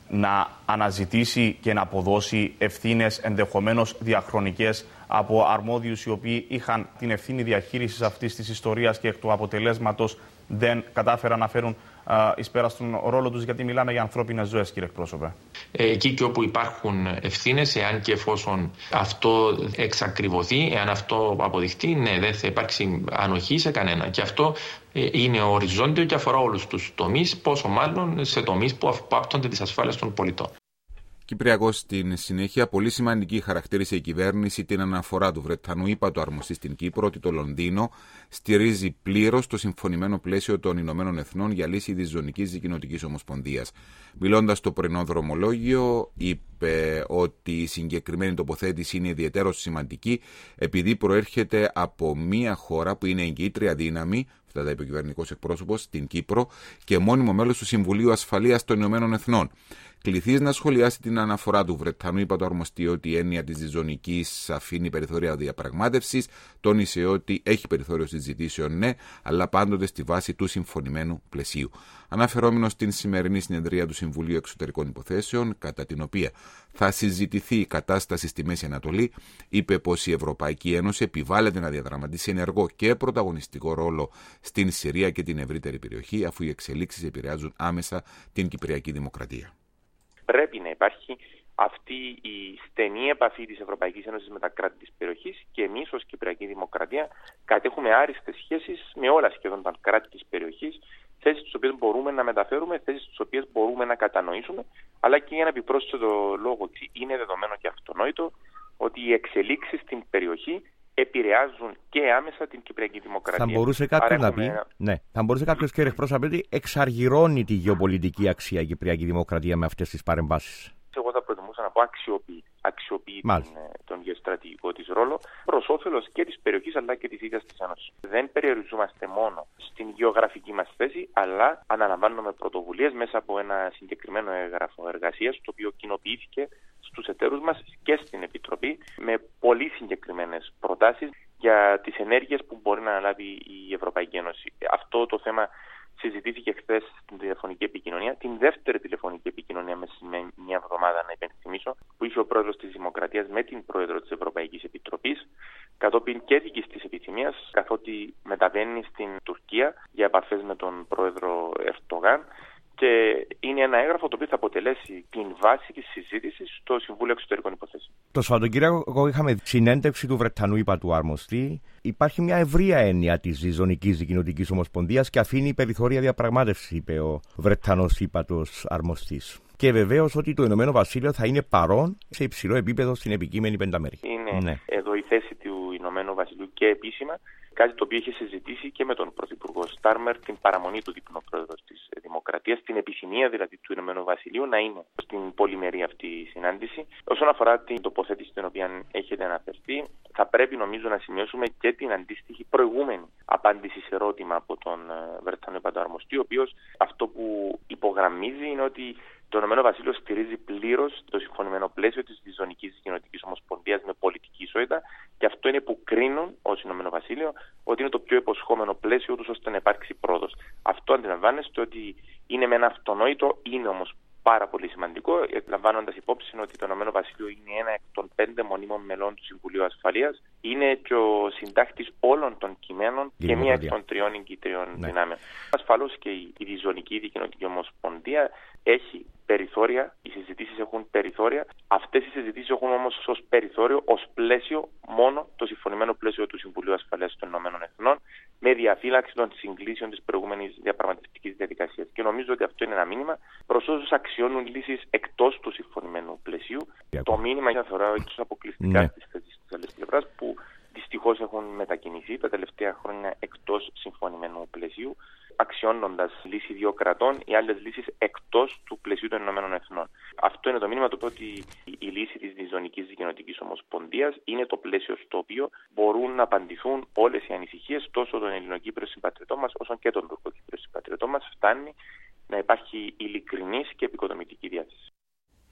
[SPEAKER 8] να αναζητήσει και να αποδώσει ευθύνες ενδεχομένως διαχρονικές από αρμόδιους οι οποίοι είχαν την ευθύνη διαχείρισης αυτής της ιστορίας και εκ του αποτελέσματος δεν κατάφεραν να φέρουν εις πέρα στον ρόλο τους, γιατί μιλάμε για ανθρώπινες ζωές, κύριε εκπρόσωπε.
[SPEAKER 5] Εκεί και όπου υπάρχουν ευθύνες, εάν και εφόσον αυτό εξακριβωθεί, εάν αυτό αποδειχτεί, ναι, δεν θα υπάρξει ανοχή σε κανένα. Και αυτό είναι οριζόντιο και αφορά όλους τους τομείς, πόσο μάλλον σε τομείς που άπτονται της ασφάλειας των πολιτών.
[SPEAKER 2] Κυπριακός στην συνέχεια, πολύ σημαντική χαρακτήρισε η κυβέρνηση την αναφορά του Βρετανού ύπατου αρμοστή στην Κύπρο ότι το Λονδίνο στηρίζει πλήρως το συμφωνημένο πλαίσιο των Ηνωμένων Εθνών για λύση της Ζωνικής Δικοινοτικής Ομοσπονδίας. Μιλώντας στο πρωινό δρομολόγιο, είπε ότι η συγκεκριμένη τοποθέτηση είναι ιδιαιτέρως σημαντική επειδή προέρχεται από μια χώρα που είναι εγκύτρια δύναμη, αυτά τα είπε ο κυβερνητικός εκπρόσωπος, στην Κύπρο και μόνιμο μέλος του Συμβουλίου Ασφαλείας των Ηνωμένων Εθνών. Κληθείς να σχολιάσει την αναφορά του Βρετανού είπα το αρμοστή ότι η έννοια της διζωνικής αφήνει περιθώρια διαπραγμάτευσης, τόνισε ότι έχει περιθώριο συζητήσεων, ναι, αλλά πάντοτε στη βάση του συμφωνημένου πλαισίου. Αναφερόμενος στην σημερινή συνεδρία του Συμβουλίου Εξωτερικών Υποθέσεων, κατά την οποία θα συζητηθεί η κατάσταση στη Μέση Ανατολή, είπε πως η Ευρωπαϊκή Ένωση επιβάλλεται να διαδραματίσει ενεργό και πρωταγωνιστικό ρόλο στην Συρία και την ευρύτερη περιοχή, αφού οι εξελίξεις επηρεάζουν άμεσα την Κυπριακή Δημοκρατία.
[SPEAKER 5] Πρέπει να υπάρχει αυτή η στενή επαφή της Ευρωπαϊκής Ένωσης με τα κράτη της περιοχής και εμείς ως Κυπριακή Δημοκρατία κατέχουμε άριστες σχέσεις με όλα σχεδόν τα κράτη της περιοχής, θέσεις τις οποίες μπορούμε να μεταφέρουμε, θέσεις τις οποίες μπορούμε να κατανοήσουμε, αλλά και για ένα επιπρόσθετο λόγο ότι είναι δεδομένο και αυτονόητο ότι οι εξελίξεις στην περιοχή επηρεάζουν και άμεσα την Κυπριακή Δημοκρατία.
[SPEAKER 9] Θα μπορούσε κάποιος να πει, ένα... ναι, θα μπορούσε κάποιος, κύριε εκπρόσωπε, ότι εξαργυρώνει τη γεωπολιτική αξία η Κυπριακή Δημοκρατία με αυτές τις παρεμβάσεις.
[SPEAKER 5] Εγώ θα προτιμούσα να πω αξιοποιεί, αξιοποιεί τον, τον γεωστρατηγικό της ρόλο προς όφελος και της περιοχής αλλά και της ίδιας της Ένωσης. Δεν περιοριζόμαστε μόνο στην γεωγραφική μας θέση, αλλά αναλαμβάνουμε πρωτοβουλίες μέσα από ένα συγκεκριμένο έγγραφο εργασίας, το οποίο κοινοποιήθηκε στους εταίρους μας και στην Επιτροπή με πολύ συγκεκριμένες προτάσεις για τις ενέργειες που μπορεί να αναλάβει η Ευρωπαϊκή Ένωση. Αυτό το θέμα συζητήθηκε χθες στην τηλεφωνική επικοινωνία, την δεύτερη τηλεφωνική επικοινωνία μέσα σε μια εβδομάδα, να υπενθυμίσω, που είχε ο πρόεδρος της Δημοκρατίας με την πρόεδρο της Ευρωπαϊκής Επιτροπής, κατόπιν και δικής της επιθυμίας, καθότι μεταβαίνει στην Τουρκία για επαφές με τον πρόεδρο Ερντογάν. Και είναι ένα έγγραφο το οποίο θα αποτελέσει την βάση της συζήτησης στο Συμβούλιο Εξωτερικών Υποθέσεων. Το
[SPEAKER 9] Σαββατοκύριακο είχαμε συνέντευξη του Βρετανού ύπατου αρμοστή. Υπάρχει μια ευρεία έννοια της Ζωνικής Δικοινοτικής Ομοσπονδίας και αφήνει περιθώρια διαπραγμάτευση, είπε ο Βρετανός ύπατος αρμοστής. Και βεβαίως ότι το Ηνωμένο Βασίλειο θα είναι παρόν σε υψηλό επίπεδο στην επικείμενη πενταμέρη.
[SPEAKER 5] Είναι ναι. εδώ η θέση του Ηνωμένου Βασιλείου και επίσημα. Κάτι το οποίο είχε συζητήσει και με τον Πρωθυπουργό Στάρμερ, την παραμονή του δείπνου πρόεδρος της Δημοκρατίας, την επιθυμία δηλαδή του Ηνωμένου Βασιλείου να είναι στην πολυμερή αυτή συνάντηση. Όσον αφορά την τοποθέτηση την οποία έχετε αναφερθεί, θα πρέπει νομίζω να σημειώσουμε και την αντίστοιχη προηγούμενη απάντηση σε ερώτημα από τον Βρετανό υπατοαρμοστή, ο οποίος αυτό που υπογραμμίζει είναι ότι το Ηνωμένο Βασίλειο στηρίζει πλήρως το συμφωνημένο πλαίσιο της Ζωνικής Δικοινοτικής Ομοσπονδίας με πολιτική ισότητα και αυτό είναι που κρίνουν ως Ηνωμένο Βασίλειο ότι είναι το πιο υποσχόμενο πλαίσιο τους ώστε να υπάρξει πρόοδος. Αυτό αντιλαμβάνεστε ότι είναι με ένα αυτονόητο, είναι όμως πάρα πολύ σημαντικό, λαμβάνοντας υπόψη ότι το Ηνωμένο Βασίλειο είναι ένα εκ των πέντε μονίμων μελών του Συμβουλίου Ασφαλείας, είναι και ο συντάκτης όλων των κειμένων και μία εκ των τριών εγκυτριών ναι. δυνάμεων. Ασφαλώς και η, η Ζωνική Δικοινοτική Ομοσπονδία έχει περιθώρια, οι συζητήσεις έχουν περιθώρια. Αυτές οι συζητήσεις έχουν όμως ως περιθώριο, ως πλαίσιο, μόνο το συμφωνημένο πλαίσιο του Συμβουλίου Ασφαλείας των Ηνωμένων Εθνών, με διαφύλαξη των συγκλήσεων της προηγούμενης διαπραγματευτικής διαδικασίας. Και νομίζω ότι αυτό είναι ένα μήνυμα προς όσους αξιώνουν λύσεις εκτός του συμφωνημένου πλαισίου. Το μήνυμα για θεωρώ ίσως αποκλειστικά ναι. στις θέσεις της άλλης πλευράς που δυστυχώς έχουν μετακινηθεί τα τελευταία χρόνια εκτός συμφωνημένου πλαισίου, αξιώνοντας λύση δύο κρατών ή άλλες λύσεις εκτός του πλαισίου των Ηνωμένων Εθνών. Αυτό είναι το μήνυμα του ότι η λύση της Ζωνικής Δικοινοτικής Ομοσπονδίας είναι το πλαίσιο στο οποίο μπορούν να απαντηθούν όλες οι ανησυχίες τόσο των Ελληνοκύπριων συμπατριωτών μας όσο και των Τουρκοκύπριων συμπατριωτών μας. Φτάνει να υπάρχει ειλικρινής και επικοδομητική διάθεση.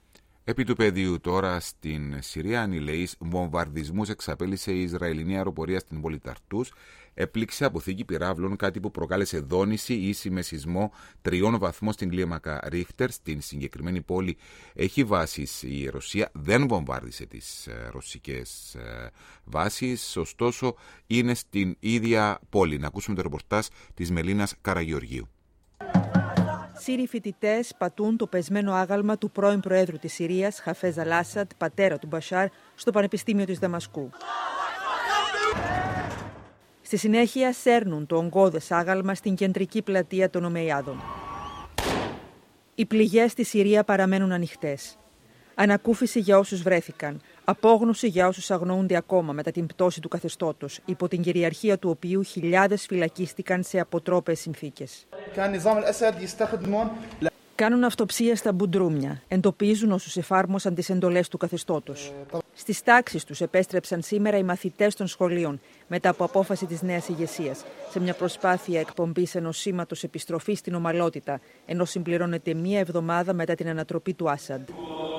[SPEAKER 2] Επί του πεδίου τώρα στην Συρία, ανηλεείς βομβαρδισμούς εξαπέλυσε η Ισραηλινή αεροπορία στην πόλη Ταρτούς, έπληξε αποθήκη πυράβλων, κάτι που προκάλεσε δόνηση ίση με σεισμό τριών βαθμών στην κλίμακα Ρίχτερ. Στην συγκεκριμένη πόλη έχει βάσεις η Ρωσία, δεν βομβάρδισε τις ρωσικές βάσεις, ωστόσο είναι στην ίδια πόλη. Να ακούσουμε το ρεπορτάζ της Μελίνας Καραγεωργίου.
[SPEAKER 10] Σύριοι φοιτητές πατούν το πεσμένο άγαλμα του πρώην Προέδρου της Συρίας, Χαφέζ Αλ-Άσαντ, πατέρα του Μπασάρ, στο Πανεπιστήμιο της Δαμασκού. Στη συνέχεια σέρνουν το ογκώδες άγαλμα στην κεντρική πλατεία των Ομεϊάδων. Οι πληγές στη Συρία παραμένουν ανοιχτές. Ανακούφιση για όσους βρέθηκαν. Απόγνωση για όσους αγνοούνται ακόμα μετά την πτώση του καθεστώτος, υπό την κυριαρχία του οποίου χιλιάδες φυλακίστηκαν σε αποτρόπαιες συνθήκες. Κάνουν αυτοψία στα μπουντρούμια, εντοπίζουν όσους εφάρμοσαν τις εντολές του καθεστώτος. Στις τάξεις τους επέστρεψαν σήμερα οι μαθητές των σχολείων, μετά από απόφαση της νέας ηγεσίας, σε μια προσπάθεια εκπομπής ενός σήματος επιστροφής στην ομαλότητα, ενώ συμπληρώνεται μία εβδομάδα μετά την ανατροπή του Άσαντ.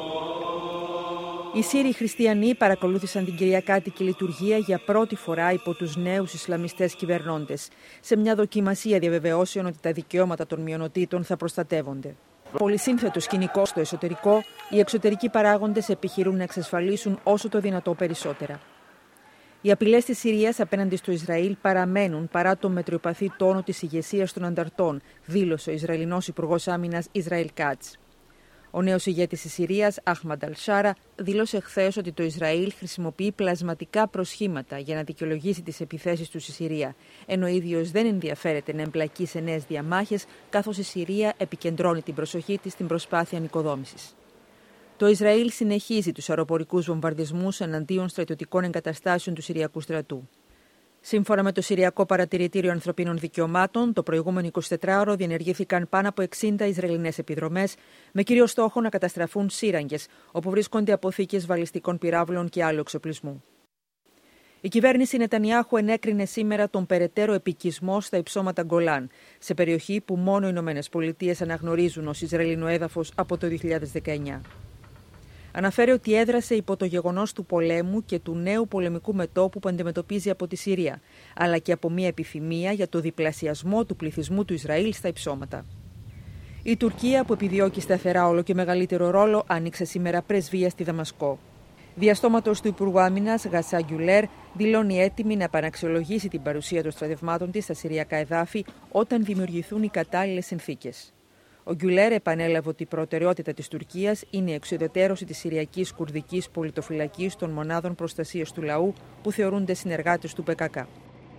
[SPEAKER 10] Οι Σύριοι χριστιανοί παρακολούθησαν την κυριακάτικη λειτουργία για πρώτη φορά υπό τους νέους Ισλαμιστές κυβερνώντες, σε μια δοκιμασία διαβεβαιώσεων ότι τα δικαιώματα των μειονοτήτων θα προστατεύονται. Πολυσύνθετο σκηνικό στο εσωτερικό, οι εξωτερικοί παράγοντες επιχειρούν να εξασφαλίσουν όσο το δυνατό περισσότερα. Οι απειλές της Συρίας απέναντι στο Ισραήλ παραμένουν παρά τον μετριοπαθή τόνο της ηγεσίας των ανταρτών, δήλωσε ο Ισραηλινός Υπουργός Άμυνας Ισραήλ Κάτς. Ο νέος ηγέτης της Συρίας, Αχμαντ Αλ-Σάρα, δήλωσε χθες ότι το Ισραήλ χρησιμοποιεί πλασματικά προσχήματα για να δικαιολογήσει τις επιθέσεις του στη Συρία, ενώ ο ίδιος δεν ενδιαφέρεται να εμπλακεί σε νέες διαμάχες, καθώς η Συρία επικεντρώνει την προσοχή της στην προσπάθεια ανοικοδόμησης. Το Ισραήλ συνεχίζει τους αεροπορικούς βομβαρδισμούς εναντίον στρατιωτικών εγκαταστάσεων του Συριακού στρατού. Σύμφωνα με το Συριακό Παρατηρητήριο Ανθρωπίνων Δικαιωμάτων, το προηγούμενο εικοσιτετράωρο διενεργήθηκαν πάνω από εξήντα Ισραηλινές επιδρομές, με κύριο στόχο να καταστραφούν σύραγγες, όπου βρίσκονται αποθήκες βαλιστικών πυράβλων και άλλου εξοπλισμού. Η κυβέρνηση Νετανιάχου ενέκρινε σήμερα τον περαιτέρω επικισμό στα υψώματα Γκολάν, σε περιοχή που μόνο οι Ηνωμένες Πολιτείες αναγνωρίζουν ως Ισραηλινό έδαφος από το δύο χιλιάδες δεκαεννιά. Αναφέρει ότι έδρασε υπό το γεγονός του πολέμου και του νέου πολεμικού μετώπου που αντιμετωπίζει από τη Συρία, αλλά και από μια επιθυμία για το διπλασιασμό του πληθυσμού του Ισραήλ στα υψώματα. Η Τουρκία, που επιδιώκει σταθερά όλο και μεγαλύτερο ρόλο, άνοιξε σήμερα πρεσβεία στη Δαμασκό. Διαστόματος του Υπουργού Άμυνας, Γασά Γκιουλέρ, δηλώνει έτοιμη να επαναξιολογήσει την παρουσία των στρατευμάτων της στα συριακά εδάφη όταν δημιουργηθούν οι κατάλληλες συνθήκες. Ο Γκιουλέρ επανέλαβε ότι η προτεραιότητα της Τουρκίας είναι η εξουδετερώση της Συριακής Κουρδικής Πολιτοφυλακής των Μονάδων Προστασίας του Λαού, που θεωρούνται συνεργάτες του Πε Κα Κα.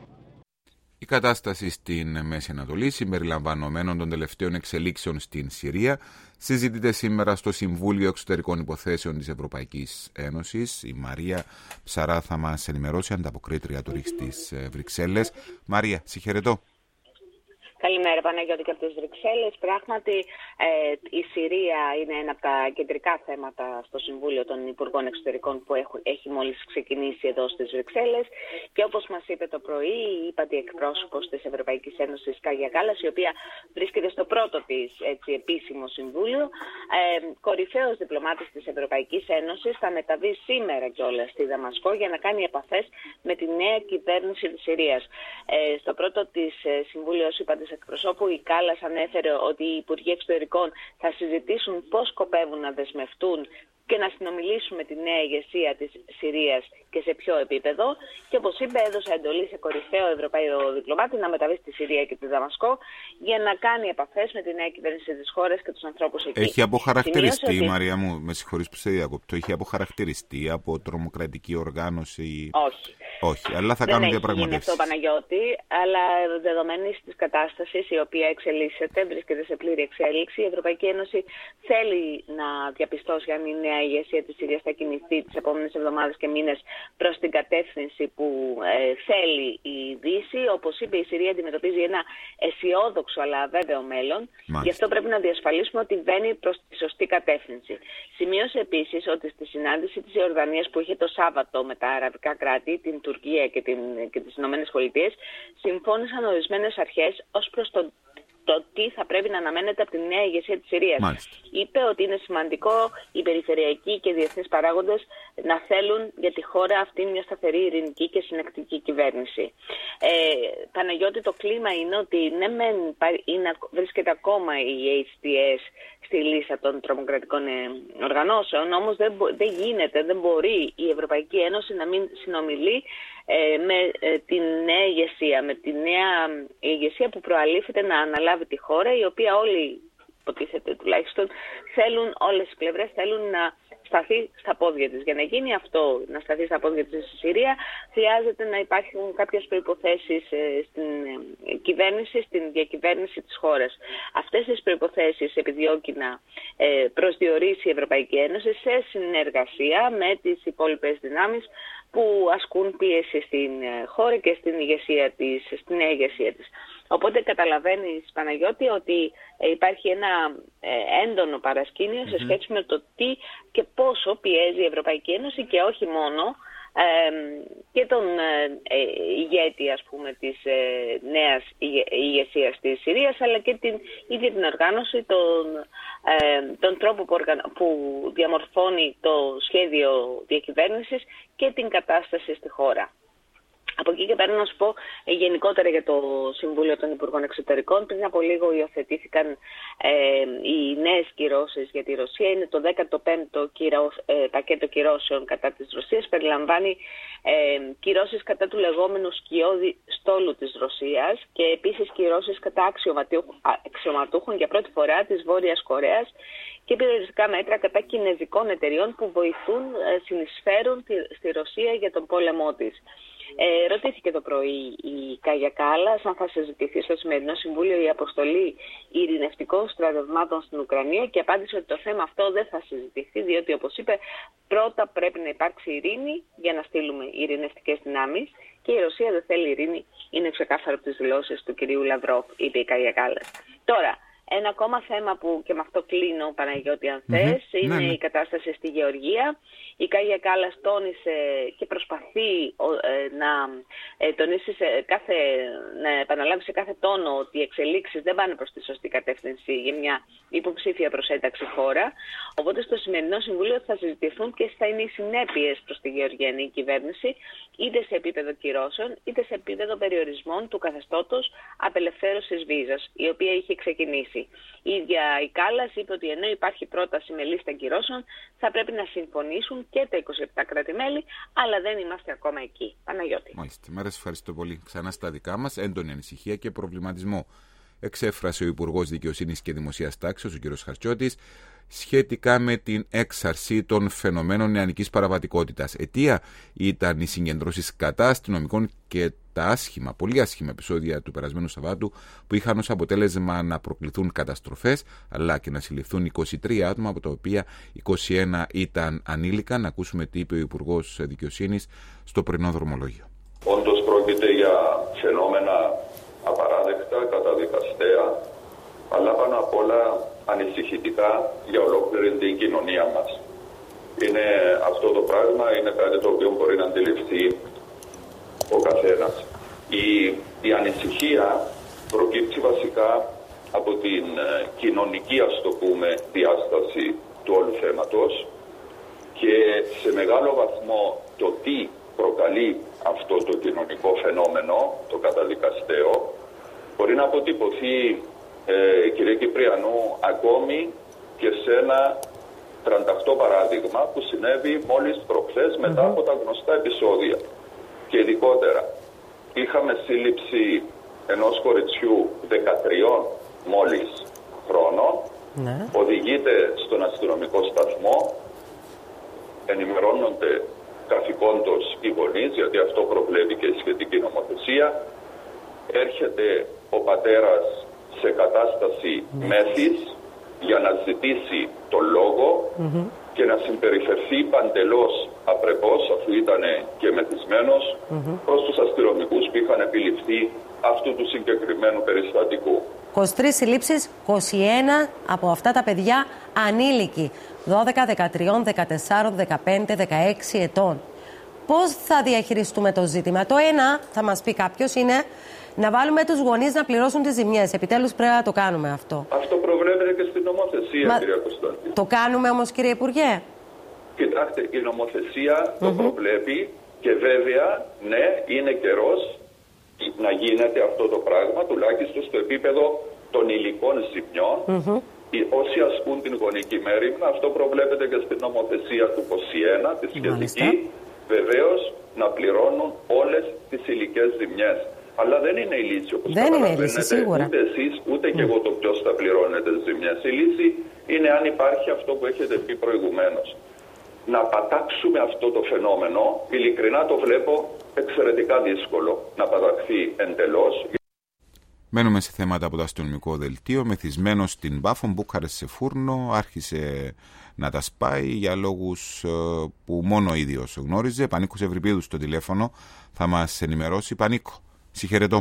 [SPEAKER 2] Η κατάσταση στην Μέση Ανατολή, συμπεριλαμβανομένων των τελευταίων εξελίξεων στην Συρία, συζητείται σήμερα στο Συμβούλιο Εξωτερικών Υποθέσεων της Ευρωπαϊκής Ένωσης. Η Μαρία Ψαρά θα μας ενημερώσει, ανταποκρίτρια του ΡΙΚΣ στις Βρυξέλλες. Μαρία, συγχαιρετώ.
[SPEAKER 11] Καλημέρα, Παναγιώτη, και από τις Βρυξέλλες. Πράγματι, ε, η Συρία είναι ένα από τα κεντρικά θέματα στο Συμβούλιο των Υπουργών Εξωτερικών που έχουν, έχει μόλις ξεκινήσει εδώ στις Βρυξέλλες. Και όπως μας είπε το πρωί, η ύπατη εκπρόσωπος της Ευρωπαϊκής Ένωσης, Κάγια Κάλλας, η οποία βρίσκεται στο πρώτο της έτσι, επίσημο συμβούλιο, ε, κορυφαίος διπλωμάτης της Ευρωπαϊκής Ένωσης, θα μεταβεί σήμερα κιόλας στη Δαμασκό για να κάνει επαφές με τη νέα κυβέρνηση της Συρίας. Ε, στο πρώτο της ε, Συμβούλιο, είπατε εκπροσώπου, η Κάλλας ανέφερε ότι οι Υπουργοί Εξωτερικών θα συζητήσουν πώς σκοπεύουν να δεσμευτούν και να συνομιλήσουν με τη νέα ηγεσία της Συρίας και σε ποιο επίπεδο. Και όπως είπε, έδωσε εντολή σε κορυφαίο Ευρωπαίο διπλωμάτη να μεταβεί στη Συρία και τη Δαμασκό για να κάνει επαφές με τη νέα κυβέρνηση της χώρας και τους ανθρώπους εκεί.
[SPEAKER 2] Έχει αποχαρακτηριστεί,
[SPEAKER 11] ότι...
[SPEAKER 2] Μαρία μου, με συγχωρείς που σε διακόπτω, έχει αποχαρακτηριστεί από τρομοκρατική οργάνωση?
[SPEAKER 11] Όχι.
[SPEAKER 2] Όχι, αλλά θα κάνουν διαπραγματεύσεις.
[SPEAKER 11] Δεν έχει γίνει αυτό, Παναγιώτη, αλλά δεδομένη της κατάστασης η οποία εξελίσσεται, βρίσκεται σε πλήρη εξέλιξη, η Ευρωπαϊκή Ένωση θέλει να διαπιστώσει αν η νέα ηγεσία της Συρίας θα κινηθεί τις επόμενες εβδομάδες και μήνες προς την κατεύθυνση που ε, θέλει η Δύση. Όπως είπε, η Συρία αντιμετωπίζει ένα αισιόδοξο αλλά αβέβαιο μέλλον. Μάλιστα. Γι' αυτό πρέπει να διασφαλίσουμε ότι βαίνει προς τη σωστή κατεύθυνση. Σημείωσε επίσης ότι στη συνάντηση της Ιορδανίας που είχε το Σάββατο με τα αραβικά κράτη, την Τουρκία και, την, και τις Ηνωμένες Πολιτείες, συμφώνησαν ορισμένες αρχές ως προς τον το τι θα πρέπει να αναμένεται από τη νέα ηγεσία της Συρίας.
[SPEAKER 2] Μάλιστα.
[SPEAKER 11] Είπε ότι είναι σημαντικό οι περιφερειακοί και διεθνείς παράγοντες να θέλουν για τη χώρα αυτή μια σταθερή, ειρηνική και συνεκτική κυβέρνηση. Ε, Παναγιώτη, το κλίμα είναι ότι ναι, μεν είναι, βρίσκεται ακόμα η έιτς τι ες στη λίστα των τρομοκρατικών οργανώσεων, όμως δεν, δεν γίνεται, δεν μπορεί η Ευρωπαϊκή Ένωση να μην συνομιλεί ε, με ε, την νέα ηγεσία, με τη νέα ηγεσία που προαλήφεται να αναλάβει τη χώρα, η οποία όλοι, υποτίθεται τουλάχιστον, θέλουν, όλες οι πλευρές θέλουν να σταθεί στα πόδια της. Για να γίνει αυτό, να σταθεί στα πόδια της στη Συρία, χρειάζεται να υπάρχουν κάποιες προϋποθέσεις στην κυβέρνηση, στην διακυβέρνηση της χώρας. Αυτές τις προϋποθέσεις επιδιώκει να προσδιορίσει η Ευρωπαϊκή Ένωση σε συνεργασία με τις υπόλοιπες δυνάμεις που ασκούν πίεση στην χώρα και στην ηγεσία της, στην νέα ηγεσία της. Οπότε καταλαβαίνεις, Παναγιώτη, ότι υπάρχει ένα έντονο παρασκήνιο mm-hmm. σε σχέση με το τι και πόσο πιέζει η Ευρωπαϊκή Ένωση και όχι μόνο ε, και τον ε, ηγέτη, ας πούμε, της ε, νέας ηγεσίας της Συρίας, αλλά και την ίδια την οργάνωση, τον, ε, τον τρόπο που, οργαν... που διαμορφώνει το σχέδιο διακυβέρνησης και την κατάσταση στη χώρα. Από εκεί και πέρα να σου πω ε, γενικότερα για το Συμβούλιο των Υπουργών Εξωτερικών. Πριν από λίγο υιοθετήθηκαν ε, οι νέες κυρώσεις για τη Ρωσία. Είναι το δέκατο πέμπτο κυρώ, ε, πακέτο κυρώσεων κατά της Ρωσίας. Περιλαμβάνει ε, κυρώσεις κατά του λεγόμενου σκιώδη στόλου της Ρωσίας και επίσης κυρώσεις κατά αξιωματούχων για πρώτη φορά της Βόρειας Κορέας και περιοριστικά μέτρα κατά κινεζικών εταιριών που βοηθούν, ε, συνεισφέρουν τη, στη Ρωσία για τον πόλεμό της. Ε, ρωτήθηκε το πρωί η Κάγια Κάλλας αν θα συζητηθεί στο σημερινό Συμβούλιο η αποστολή ειρηνευτικών στρατευμάτων στην Ουκρανία και απάντησε ότι το θέμα αυτό δεν θα συζητηθεί, διότι όπως είπε, πρώτα πρέπει να υπάρξει ειρήνη για να στείλουμε ειρηνευτικές δυνάμεις και η Ρωσία δεν θέλει ειρήνη, είναι ξεκάθαρο από τις δηλώσεις του κυρίου Λαυρόφ, είπε η Κάγια Κάλλας. Τώρα, ένα ακόμα θέμα που και με αυτό κλείνω, Παναγιώτη, αν θες, mm-hmm. είναι ναι, ναι. η κατάσταση στη Γεωργία. Η Κάγια Κάλλας τόνισε και προσπαθεί ε, να ε, τονίσει σε κάθε, να επαναλάβει σε κάθε τόνο ότι οι εξελίξεις δεν πάνε προς τη σωστή κατεύθυνση για μια υποψήφια προς ένταξη χώρα. Οπότε στο σημερινό Συμβούλιο θα συζητηθούν και θα είναι οι συνέπειες προς τη γεωργιανή κυβέρνηση, είτε σε επίπεδο κυρώσεων, είτε σε επίπεδο περιορισμών του καθεστώτος απελευθέρωσης βίζας, η οποία είχε ξεκινήσει. Η ίδια η Κάλλας είπε ότι ενώ υπάρχει πρόταση με λίστα κυρώσεων, θα πρέπει να συμφωνήσουν και τα είκοσι επτά κράτη-μέλη, αλλά δεν είμαστε ακόμα εκεί. Παναγιώτη.
[SPEAKER 2] Μάλιστα. Μέρα, ευχαριστώ πολύ. Ξανά στα δικά μας, έντονη ανησυχία και προβληματισμό εξέφρασε ο Υπουργός Δικαιοσύνης και Δημοσίας Τάξης, ο κ. Χαρτσιώτης, σχετικά με την έξαρση των φαινομένων νεανικής παραβατικότητας. Αιτία ήταν οι συγκεντρώσεις κατά αστυνομικών και τα άσχημα, πολύ άσχημα επεισόδια του περασμένου Σαββάτου που είχαν ως αποτέλεσμα να προκληθούν καταστροφές αλλά και να συλληφθούν είκοσι τρία άτομα, από τα οποία είκοσι ένα ήταν ανήλικα. Να ακούσουμε τι είπε ο Υπουργός Δικαιοσύνης στο πρωινό δρομολόγιο.
[SPEAKER 12] Όντως πρόκειται για φαινόμενα απαράδεκτα, καταδικαστέα, αλλά πάνω απ' όλα ανησυχητικά για ολόκληρη την κοινωνία μας. Είναι αυτό το πράγμα, είναι κάτι το οποίο μπορεί να αντιληφθεί ο καθένας. Η, η ανησυχία προκύπτει βασικά από την ε, κοινωνική, ας το πούμε, διάσταση του όλου θέματος και σε μεγάλο βαθμό το τι προκαλεί αυτό το κοινωνικό φαινόμενο, το καταδικαστέο, μπορεί να αποτυπωθεί, ε, κύριε Κυπριανού, ακόμη και σε ένα τρανταχτό παράδειγμα που συνέβη μόλις προχθές μετά mm-hmm. από τα γνωστά επεισόδια. Και ειδικότερα είχαμε σύλληψη ενός κοριτσιού δεκατριών μόλις χρόνων, ναι. οδηγείται στον αστυνομικό σταθμό, ενημερώνονται καθηκόντως οι γονείς, γιατί αυτό προβλέπει και η σχετική νομοθεσία, έρχεται ο πατέρας σε κατάσταση ναι. μέθης για να ζητήσει το λόγο mm-hmm. και να συμπεριφερθεί παντελώς απρεπώς, αφού ήταν και μεθυσμένος, mm-hmm. προς τους αστυνομικούς που είχαν επιληφθεί αυτού του συγκεκριμένου περιστατικού.
[SPEAKER 13] είκοσι τρεις συλλήψεις, είκοσι ένα από αυτά τα παιδιά ανήλικοι, δώδεκα, δεκατρία, δεκατέσσερα, δεκαπέντε, δεκαέξι ετών. Πώς θα διαχειριστούμε το ζήτημα? Το ένα, θα μας πει κάποιος, είναι να βάλουμε τους γονείς να πληρώσουν τις ζημιές. Επιτέλους πρέπει να το κάνουμε αυτό.
[SPEAKER 12] Αυτό προβλέπεται και στην νομοθεσία, Μα... κυρία Κωνσταντίνου.
[SPEAKER 13] Το κάνουμε όμως, κύριε Υπουργέ?
[SPEAKER 12] Κοιτάξτε, η νομοθεσία το mm-hmm. προβλέπει και βέβαια, ναι, είναι καιρός να γίνεται αυτό το πράγμα, τουλάχιστον στο επίπεδο των υλικών ζημιών. Mm-hmm. Όσοι ασκούν την γονική μέριμνα, αυτό προβλέπεται και στην νομοθεσία του είκοσι ένα, τη σχετική, βεβαίως να πληρώνουν όλες τις υλικές ζημιές. Αλλά δεν είναι η λύση, όπως καταλαβαίνετε, ούτε εσείς, ούτε mm. και εγώ το ποιος θα πληρώνετε τις ζημιές. Η λύση είναι αν υπάρχει αυτό που έχετε πει προηγουμένως. Να πατάξουμε αυτό το φαινόμενο, ειλικρινά το βλέπω εξαιρετικά δύσκολο να παταχθεί εντελώς.
[SPEAKER 2] Μένουμε σε θέματα από το αστυνομικό δελτίο. Μεθυσμένο στην Πάφο, μπούκαρε σε φούρνο, άρχισε να τα σπάει για λόγους που μόνο ο ίδιος γνώριζε. Πανίκος Ευρυπίδου στο τηλέφωνο θα μας ενημερώσει. Πανίκο, συγχαιρετώ.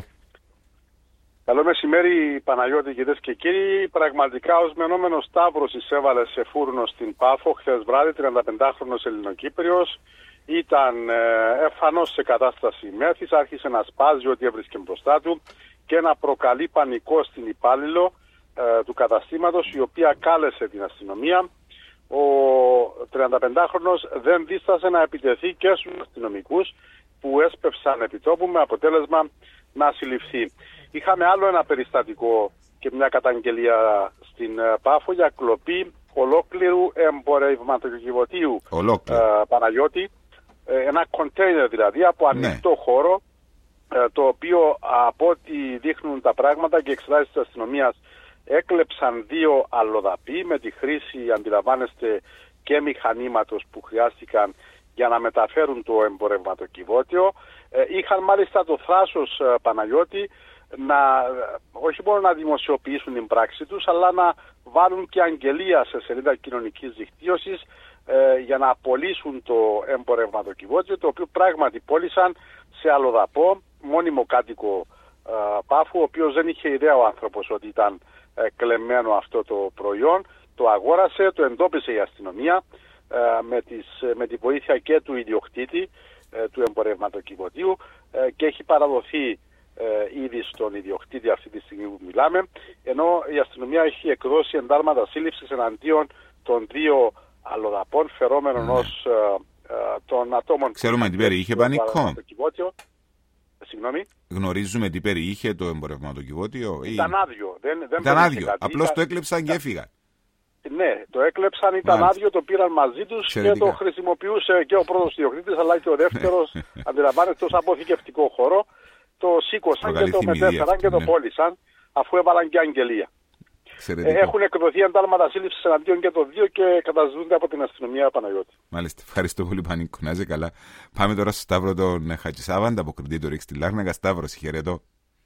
[SPEAKER 14] Καλό μεσημέρι, Παναγιώτη, κυρίες και κύριοι. Πραγματικά ως μενόμενος Σταύρος εισέβαλε σε φούρνο στην Πάφο χθες βράδυ, τριανταπεντάχρονος Ελληνοκύπριος. Ήταν ε, εφανώς σε κατάσταση μέθης, άρχισε να σπάζει ό,τι έβρισκε μπροστά του και να προκαλεί πανικό στην υπάλληλο ε, του καταστήματος, η οποία κάλεσε την αστυνομία. Ο τριανταπεντάχρονος δεν δίστασε να επιτεθεί και στους αστυνομικούς που έσπευσαν επί τόπου με αποτέλεσμα να συλληφθεί. Είχαμε άλλο ένα περιστατικό και μια καταγγελία στην Πάφο για κλοπή ολόκληρου εμπορευματοκιβωτίου ε, Παναγιώτη, ε, ένα κοντέινερ δηλαδή από ανοιχτό ναι. χώρο, ε, το οποίο από ό,τι δείχνουν τα πράγματα και εξετάσεις της αστυνομίας έκλεψαν δύο αλλοδαποί με τη χρήση, αντιλαμβάνεστε, και μηχανήματος που χρειάστηκαν για να μεταφέρουν το εμπορευματοκιβώτιο. Ε, είχαν μάλιστα το θράσος, ε, Παναγιώτη, να, όχι μόνο να δημοσιοποιήσουν την πράξη τους, αλλά να βάλουν και αγγελία σε σελίδα κοινωνικής δικτύωσης ε, για να απολύσουν το εμπορευματοκιβώτιο, το οποίο πράγματι πώλησαν σε αλλοδαπό, μόνιμο κάτοικο ε, Πάφου, ο οποίος δεν είχε ιδέα ο άνθρωπος ότι ήταν ε, κλεμμένο αυτό το προϊόν. Το αγόρασε, το εντόπισε η αστυνομία ε, με, τις, με τη βοήθεια και του ιδιοκτήτη ε, του εμπορευματοκιβωτίου ε, και έχει παραδοθεί Ε, ήδη στον ιδιοκτήτη αυτή τη στιγμή που μιλάμε, ενώ η αστυνομία έχει εκδώσει εντάλματα σύλληψης εναντίον των δύο αλλοδαπών φερόμενων ναι. ως ε, ε, των ατόμων.
[SPEAKER 2] Ξέρουμε τι περιείχε, Πανίκο.
[SPEAKER 14] Συγγνώμη.
[SPEAKER 2] Γνωρίζουμε τι περιείχε το εμπορευματοκιβώτιο.
[SPEAKER 14] Ήταν άδειο. Δεν, δεν
[SPEAKER 2] ήταν άδειο. Απλώς
[SPEAKER 14] ήταν...
[SPEAKER 2] το έκλεψαν και έφυγαν.
[SPEAKER 14] Ναι, το έκλεψαν, ήταν Μάλιστα. άδειο, το πήραν μαζί τους Ξερετικά. και το χρησιμοποιούσε και ο πρώτος ιδιοκτήτης αλλά και ο δεύτερος, αντιλαμβάνεστε, ως αποθηκευτικό χώρο. Το σήκωσαν και το μετέφεραν και το ναι. πώλησαν, αφού έβαλαν και αγγελία. Ε, έχουν εκδοθεί εντάλματα σύλληψης εναντίον και των δύο και καταζητούνται από την αστυνομία, Παναγιώτη.
[SPEAKER 2] Μάλιστα. Ευχαριστώ πολύ, Πανίκο. Να είσαι καλά. Πάμε τώρα στο Σταύρο τον Χατζησάβαντα, αποκριτή του Ρίξ τη Λάρνακα. Σταύρο, συγχαιρετώ.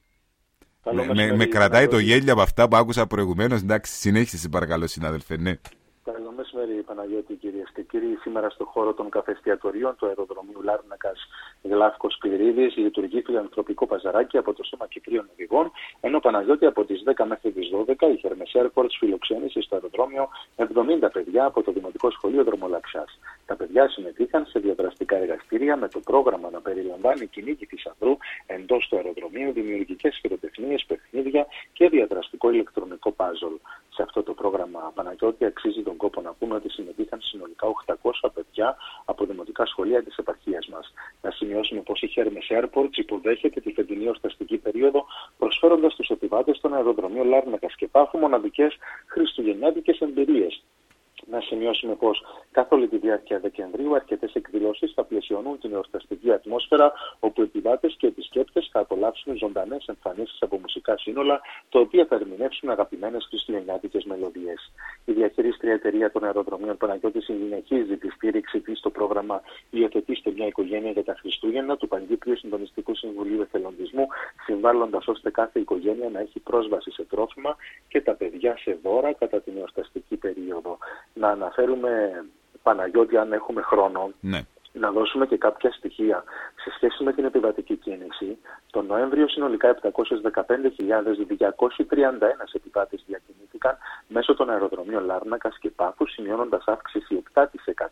[SPEAKER 2] Με, με, με κρατάει το γέλιο από αυτά που άκουσα προηγουμένως. Εντάξει, συνέχισε, παρακαλώ, συνάδελφε. Ναι.
[SPEAKER 15] Καλό μεσημέρι, Παναγιώτη, κυρίες και κύριοι. Σήμερα στον χώρο των καφεστιατορίων του αεροδρομίου Λάρνακας Γλάφκος Κληρίδης λειτουργεί φιλανθρωπικό παζαράκι από το Σώμα Κυπρίων Οδηγών. Ενώ, Παναγιώτη, από τις δέκα μέχρι τις δώδεκα η Hermes Airports φιλοξένησε στο αεροδρόμιο εβδομήντα παιδιά από το Δημοτικό Σχολείο Δρομολαξιάς. Τα παιδιά συμμετείχαν σε διαδραστικά εργαστήρια με το πρόγραμμα να περιλαμβάνει κυνήγι θησαυρού εντός του αεροδρομίου, δημιουργικές χειροτεχνίες, παιχνίδια και διαδραστικό ηλεκτρονικό πάζολ. Σε αυτό το πρόγραμμα, Παναγιώτη, αξίζει τον κόπο να πούμε ότι συμμετείχαν συνολικά οκτακόσια παιδιά από δημοτικά σχολεία της επαρχίας μας. Να σημειώσουμε πως η Hermes Airports υποδέχεται τη φετινή εορταστική περίοδο, προσφέροντας στους επιβάτες των αεροδρομίων Λάρνακας και Πάφου μοναδικές χριστουγεννιάτικες εμπειρίες. Να σημειώσουμε πως καθ' όλη τη διάρκεια Δεκεμβρίου αρκετές εκδηλώσεις θα πλαισιώνουν την εορταστική ατμόσφαιρα, όπου επιβάτες και επισκέπτες θα απολαύσουν ζωντανές εμφανίσεις από μουσικά σύνολα, τα οποία θα ερμηνεύσουν αγαπημένες χριστουγεννιάτικες μελωδίες. Η διαχειρίστρια εταιρεία των αεροδρομίων, Παναγιώτη, συνεχίζει τη στήριξη της στο πρόγραμμα «Υιοθετήστε μια οικογένεια για τα Χριστούγεννα» του Παγκύπριου Συντονιστικού Συμβουλίου Εθελοντισμού, συμβάλλοντας ώστε κάθε οικογένεια να έχει πρόσβαση σε τρόφιμα και τα παιδιά σε δώρα κατά την εορταστική περίοδο. Να αναφέρουμε, Παναγιώτη, αν έχουμε χρόνο, ναι. να δώσουμε και κάποια στοιχεία σε σχέση με την επιβατική κίνηση. Τον Νοέμβριο συνολικά επτακόσιες δεκαπέντε χιλιάδες διακόσιοι τριάντα ένα επιβάτες διακινήθηκαν μέσω των αεροδρομίων Λάρνακας και Πάφου, σημειώνοντας αύξηση επτά τοις εκατό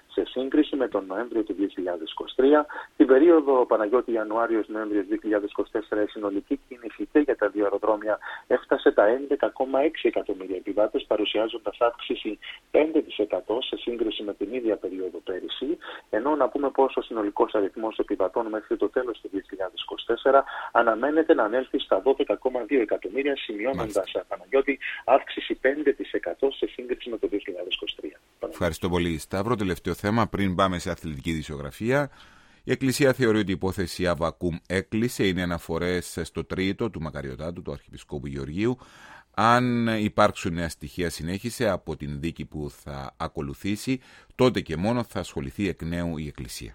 [SPEAKER 15] σε σύγκριση με τον Νοέμβριο του δύο χιλιάδες είκοσι τρία. Την περίοδο Παναγιώτη Ιανουάριος-Νοέμβριος δύο χιλιάδες είκοσι τέσσερα η συνολική κίνηση και για τα δύο αεροδρόμια έφτασε τα έντεκα κόμμα έξι εκατομμύρια επιβάτες, παρουσιάζοντας αύξηση πέντε τοις εκατό σε σύγκριση με την ίδια περίοδο πέρυσι, ενώ να πούμε πως ο συνολικός αριθμός επιβατών μέχρι το τέλος του δύο χιλιάδες είκοσι τέσσερα αναμένεται να ανέλθει στα δώδεκα κόμμα δύο εκατομμύρια, σημειώνοντας Παναγιώτη αύξηση πέντε τοις εκατό σε σύγκριση με το δύο χιλιάδες είκοσι τρία.
[SPEAKER 2] Ευχαριστώ πολύ, Σταύρο. Τελευταίο θέμα πριν πάμε σε αθλητική δισογραφία. Η Εκκλησία θεωρεί ότι η υπόθεση Αβακούμ έκλεισε. Είναι αναφορές στο τρίτο του Μακαριωτάτου, του Αρχιεπισκόπου Γεωργίου. Αν υπάρξουν νέα στοιχεία, συνέχισε από την δίκη που θα ακολουθήσει, τότε και μόνο θα ασχοληθεί εκ νέου η Εκκλησία.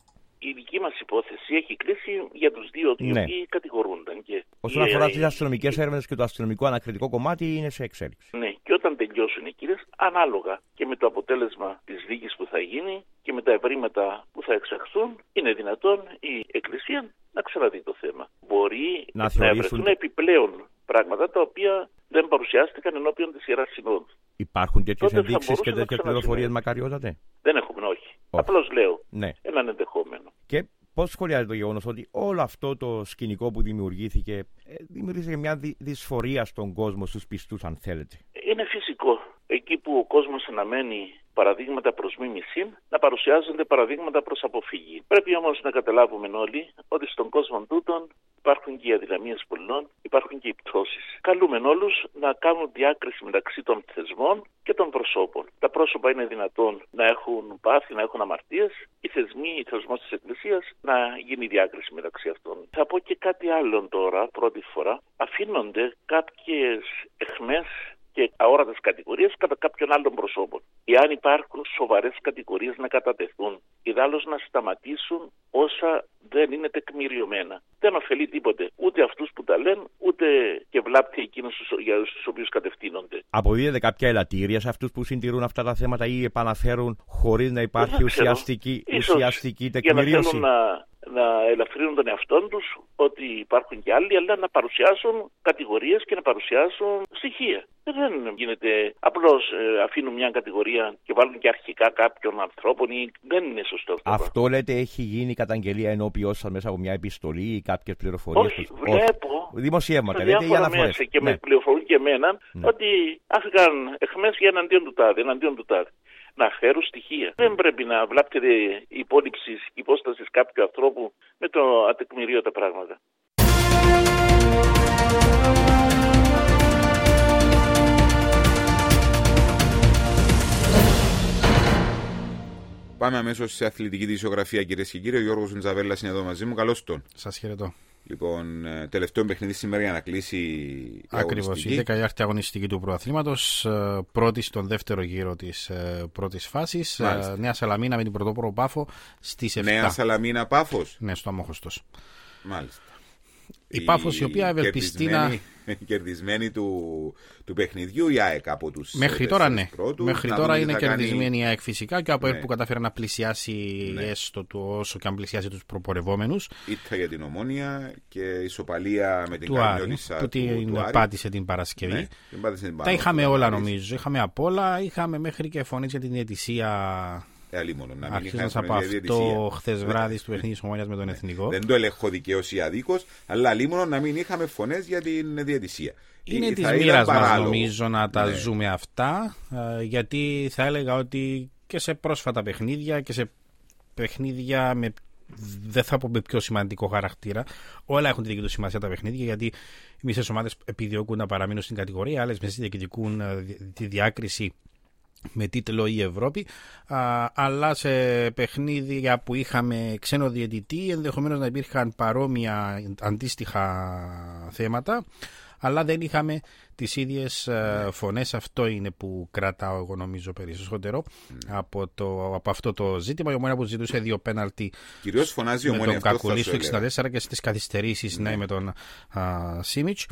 [SPEAKER 16] Η δική μας υπόθεση έχει κλείσει για τους δύο οι
[SPEAKER 9] ναι.
[SPEAKER 16] οποίοι κατηγορούνταν. Και
[SPEAKER 9] όσον αφορά τις αστυνομικές έρευνες και το αστυνομικό ανακριτικό κομμάτι, είναι σε εξέλιξη.
[SPEAKER 16] Ναι, και όταν τελειώσουν οι κύριες, ανάλογα και με το αποτέλεσμα της δίκης που θα γίνει και με τα ευρήματα που θα εξαχθούν, είναι δυνατόν η Εκκλησία να ξαναδεί το θέμα. Μπορεί να, να ευρεθούν επιπλέον πράγματα τα οποία δεν παρουσιάστηκαν ενώπιον της Ιεράς Συνόδου.
[SPEAKER 9] Υπάρχουν τέτοιες ενδείξεις και τέτοιες πληροφορίες, Μακαριώτατε?
[SPEAKER 16] Δεν έχουμε, όχι. όχι. Απλώς λέω
[SPEAKER 9] ναι.
[SPEAKER 16] έναν ενδεχόμενο.
[SPEAKER 9] Και πώς σχολιάζεται το γεγονός ότι όλο αυτό το σκηνικό που δημιουργήθηκε δημιουργήθηκε μια δυ- δυσφορία στον κόσμο, στους πιστούς, αν θέλετε?
[SPEAKER 16] Είναι φυσικό. Εκεί που ο κόσμος αναμένει παραδείγματα προς μίμηση, να παρουσιάζονται παραδείγματα προς αποφυγή. Πρέπει όμως να καταλάβουμε όλοι ότι στον κόσμο τούτον υπάρχουν και οι αδυναμίες πολλών, υπάρχουν και οι πτώσεις. Καλούμε όλους να κάνουν διάκριση μεταξύ των θεσμών και των προσώπων. Τα πρόσωπα είναι δυνατόν να έχουν πάθη, να έχουν αμαρτίες. Οι θεσμοί, οι θεσμός της Εκκλησίας, να γίνει διάκριση μεταξύ αυτών. Θα πω και κάτι άλλο τώρα, πρώτη φορά. Αφήνονται κάποιες αιχμές και αόρατες κατηγορίες κατά κάποιων άλλων προσώπων. Εάν υπάρχουν σοβαρές κατηγορίες να κατατεθούν, ιδάλλως να σταματήσουν όσα δεν είναι τεκμηριωμένα. Δεν ωφελεί τίποτε ούτε αυτούς που τα λένε, ούτε και βλάπτει εκείνους για τους οποίους κατευθύνονται.
[SPEAKER 9] Αποδίδεται κάποια ελαττήρια σε αυτούς που συντηρούν αυτά τα θέματα ή επαναφέρουν χωρίς να υπάρχει ουσιαστική, ουσιαστική τεκμηρίωση?
[SPEAKER 16] Για να θέλουν να... να ελαφρύνουν τον εαυτό τους ότι υπάρχουν και άλλοι, αλλά να παρουσιάσουν κατηγορίες και να παρουσιάσουν στοιχεία. Δεν γίνεται απλώς ε, αφήνουν μια κατηγορία και βάλουν και αρχικά κάποιων ανθρώπων, ή δεν είναι σωστό αυτό.
[SPEAKER 9] Αυτό λέτε έχει γίνει καταγγελία ενώπιον σας μέσα από μια επιστολή ή κάποιες πληροφορίες?
[SPEAKER 16] Όχι, τους... βλέπω
[SPEAKER 9] δημοσιεύματα, λέτε, για αναφορές.
[SPEAKER 16] Και ναι. με πληροφορούν και εμένα ναι. ότι άφηκαν εχμές για εναντίον του τάδε, εναντίον του τάδε. Να φέρουν στοιχεία. Δεν πρέπει να βλάπτεται η υπόλοιψη υπόσταση κάποιου ανθρώπου με το ατεκμηρίωτα πράγματα.
[SPEAKER 2] Πάμε αμέσως σε αθλητική δισογραφία, κυρίες και κύριοι. Ο Γιώργος Ντζαβέλλας είναι εδώ μαζί μου. Καλώς τον.
[SPEAKER 17] Σας χαιρετώ.
[SPEAKER 2] Λοιπόν, τελευταίο παιχνίδι σήμερα για να κλείσει η
[SPEAKER 17] Ακριβώς, η δεκαετή αγωνιστική του προαθλήματος, πρώτη στον δεύτερο γύρο της πρώτης φάσης. Μάλιστα. Νέα Σαλαμίνα με την πρωτόπωρο Πάφο στις επτά.
[SPEAKER 2] Νέα Σαλαμίνα Πάφος.
[SPEAKER 17] Ναι, στο Αμόχωστος.
[SPEAKER 2] Μάλιστα.
[SPEAKER 17] Η Πάφος η οποία ευελπιστεί να...
[SPEAKER 2] κερδισμένη του, του παιχνιδιού η ΑΕΚ από τους
[SPEAKER 17] μέχρι τώρα ναι.
[SPEAKER 2] πρώτους.
[SPEAKER 17] Μέχρι τώρα είναι κερδισμένη κάνει... η ΑΕΚ φυσικά και από ναι. που κατάφερε να πλησιάσει ναι. έστω του όσο και αν πλησιάσει τους προπορευόμενους.
[SPEAKER 2] Ήττα για την Ομόνια και ισοπαλία με την
[SPEAKER 17] του Άρη που την του πάτησε την Παρασκευή. Ναι, την πάτησε την Τα είχαμε όλα νομίζω. Είχαμε απ' όλα. Είχαμε μέχρι και φωνές για την διαιτησία. Αρχίζοντας από αυτό χθες βράδυ στο παιχνίδι της Ομόνιας με τον Εθνικό.
[SPEAKER 2] Δεν το ελεγχώ δικαίως ή αδίκως, αλλά λίμωνο να μην είχαμε φωνές για την διαιτησία.
[SPEAKER 17] Είναι της μοίρας μας νομίζω να τα ναι. ζούμε αυτά, γιατί θα έλεγα ότι και σε πρόσφατα παιχνίδια και σε παιχνίδια με, δεν θα πω με πιο σημαντικό χαρακτήρα, όλα έχουν τη δική τους σημασία τα παιχνίδια, γιατί οι μισές ομάδες επιδιώκουν να παραμείνουν στην κατηγορία, άλλες μισές διεκδικούν τη διάκριση με τίτλο η Ευρώπη, α, αλλά σε παιχνίδια που είχαμε ξένο διαιτητή ενδεχομένως να υπήρχαν παρόμοια αντίστοιχα θέματα, αλλά δεν είχαμε τις ίδιες ναι. φωνές. Αυτό είναι που κρατάω εγώ νομίζω περισσότερο ναι. από, το, από αυτό το ζήτημα. Η Ομόνια που ζητούσε δύο πέναλτι
[SPEAKER 2] κυρίως φωνάζει
[SPEAKER 17] με
[SPEAKER 2] η
[SPEAKER 17] τον Κακουλή στο εξήντα τέσσερα και στις καθυστερήσεις ναι. Ναι, με τον Σίμιτς.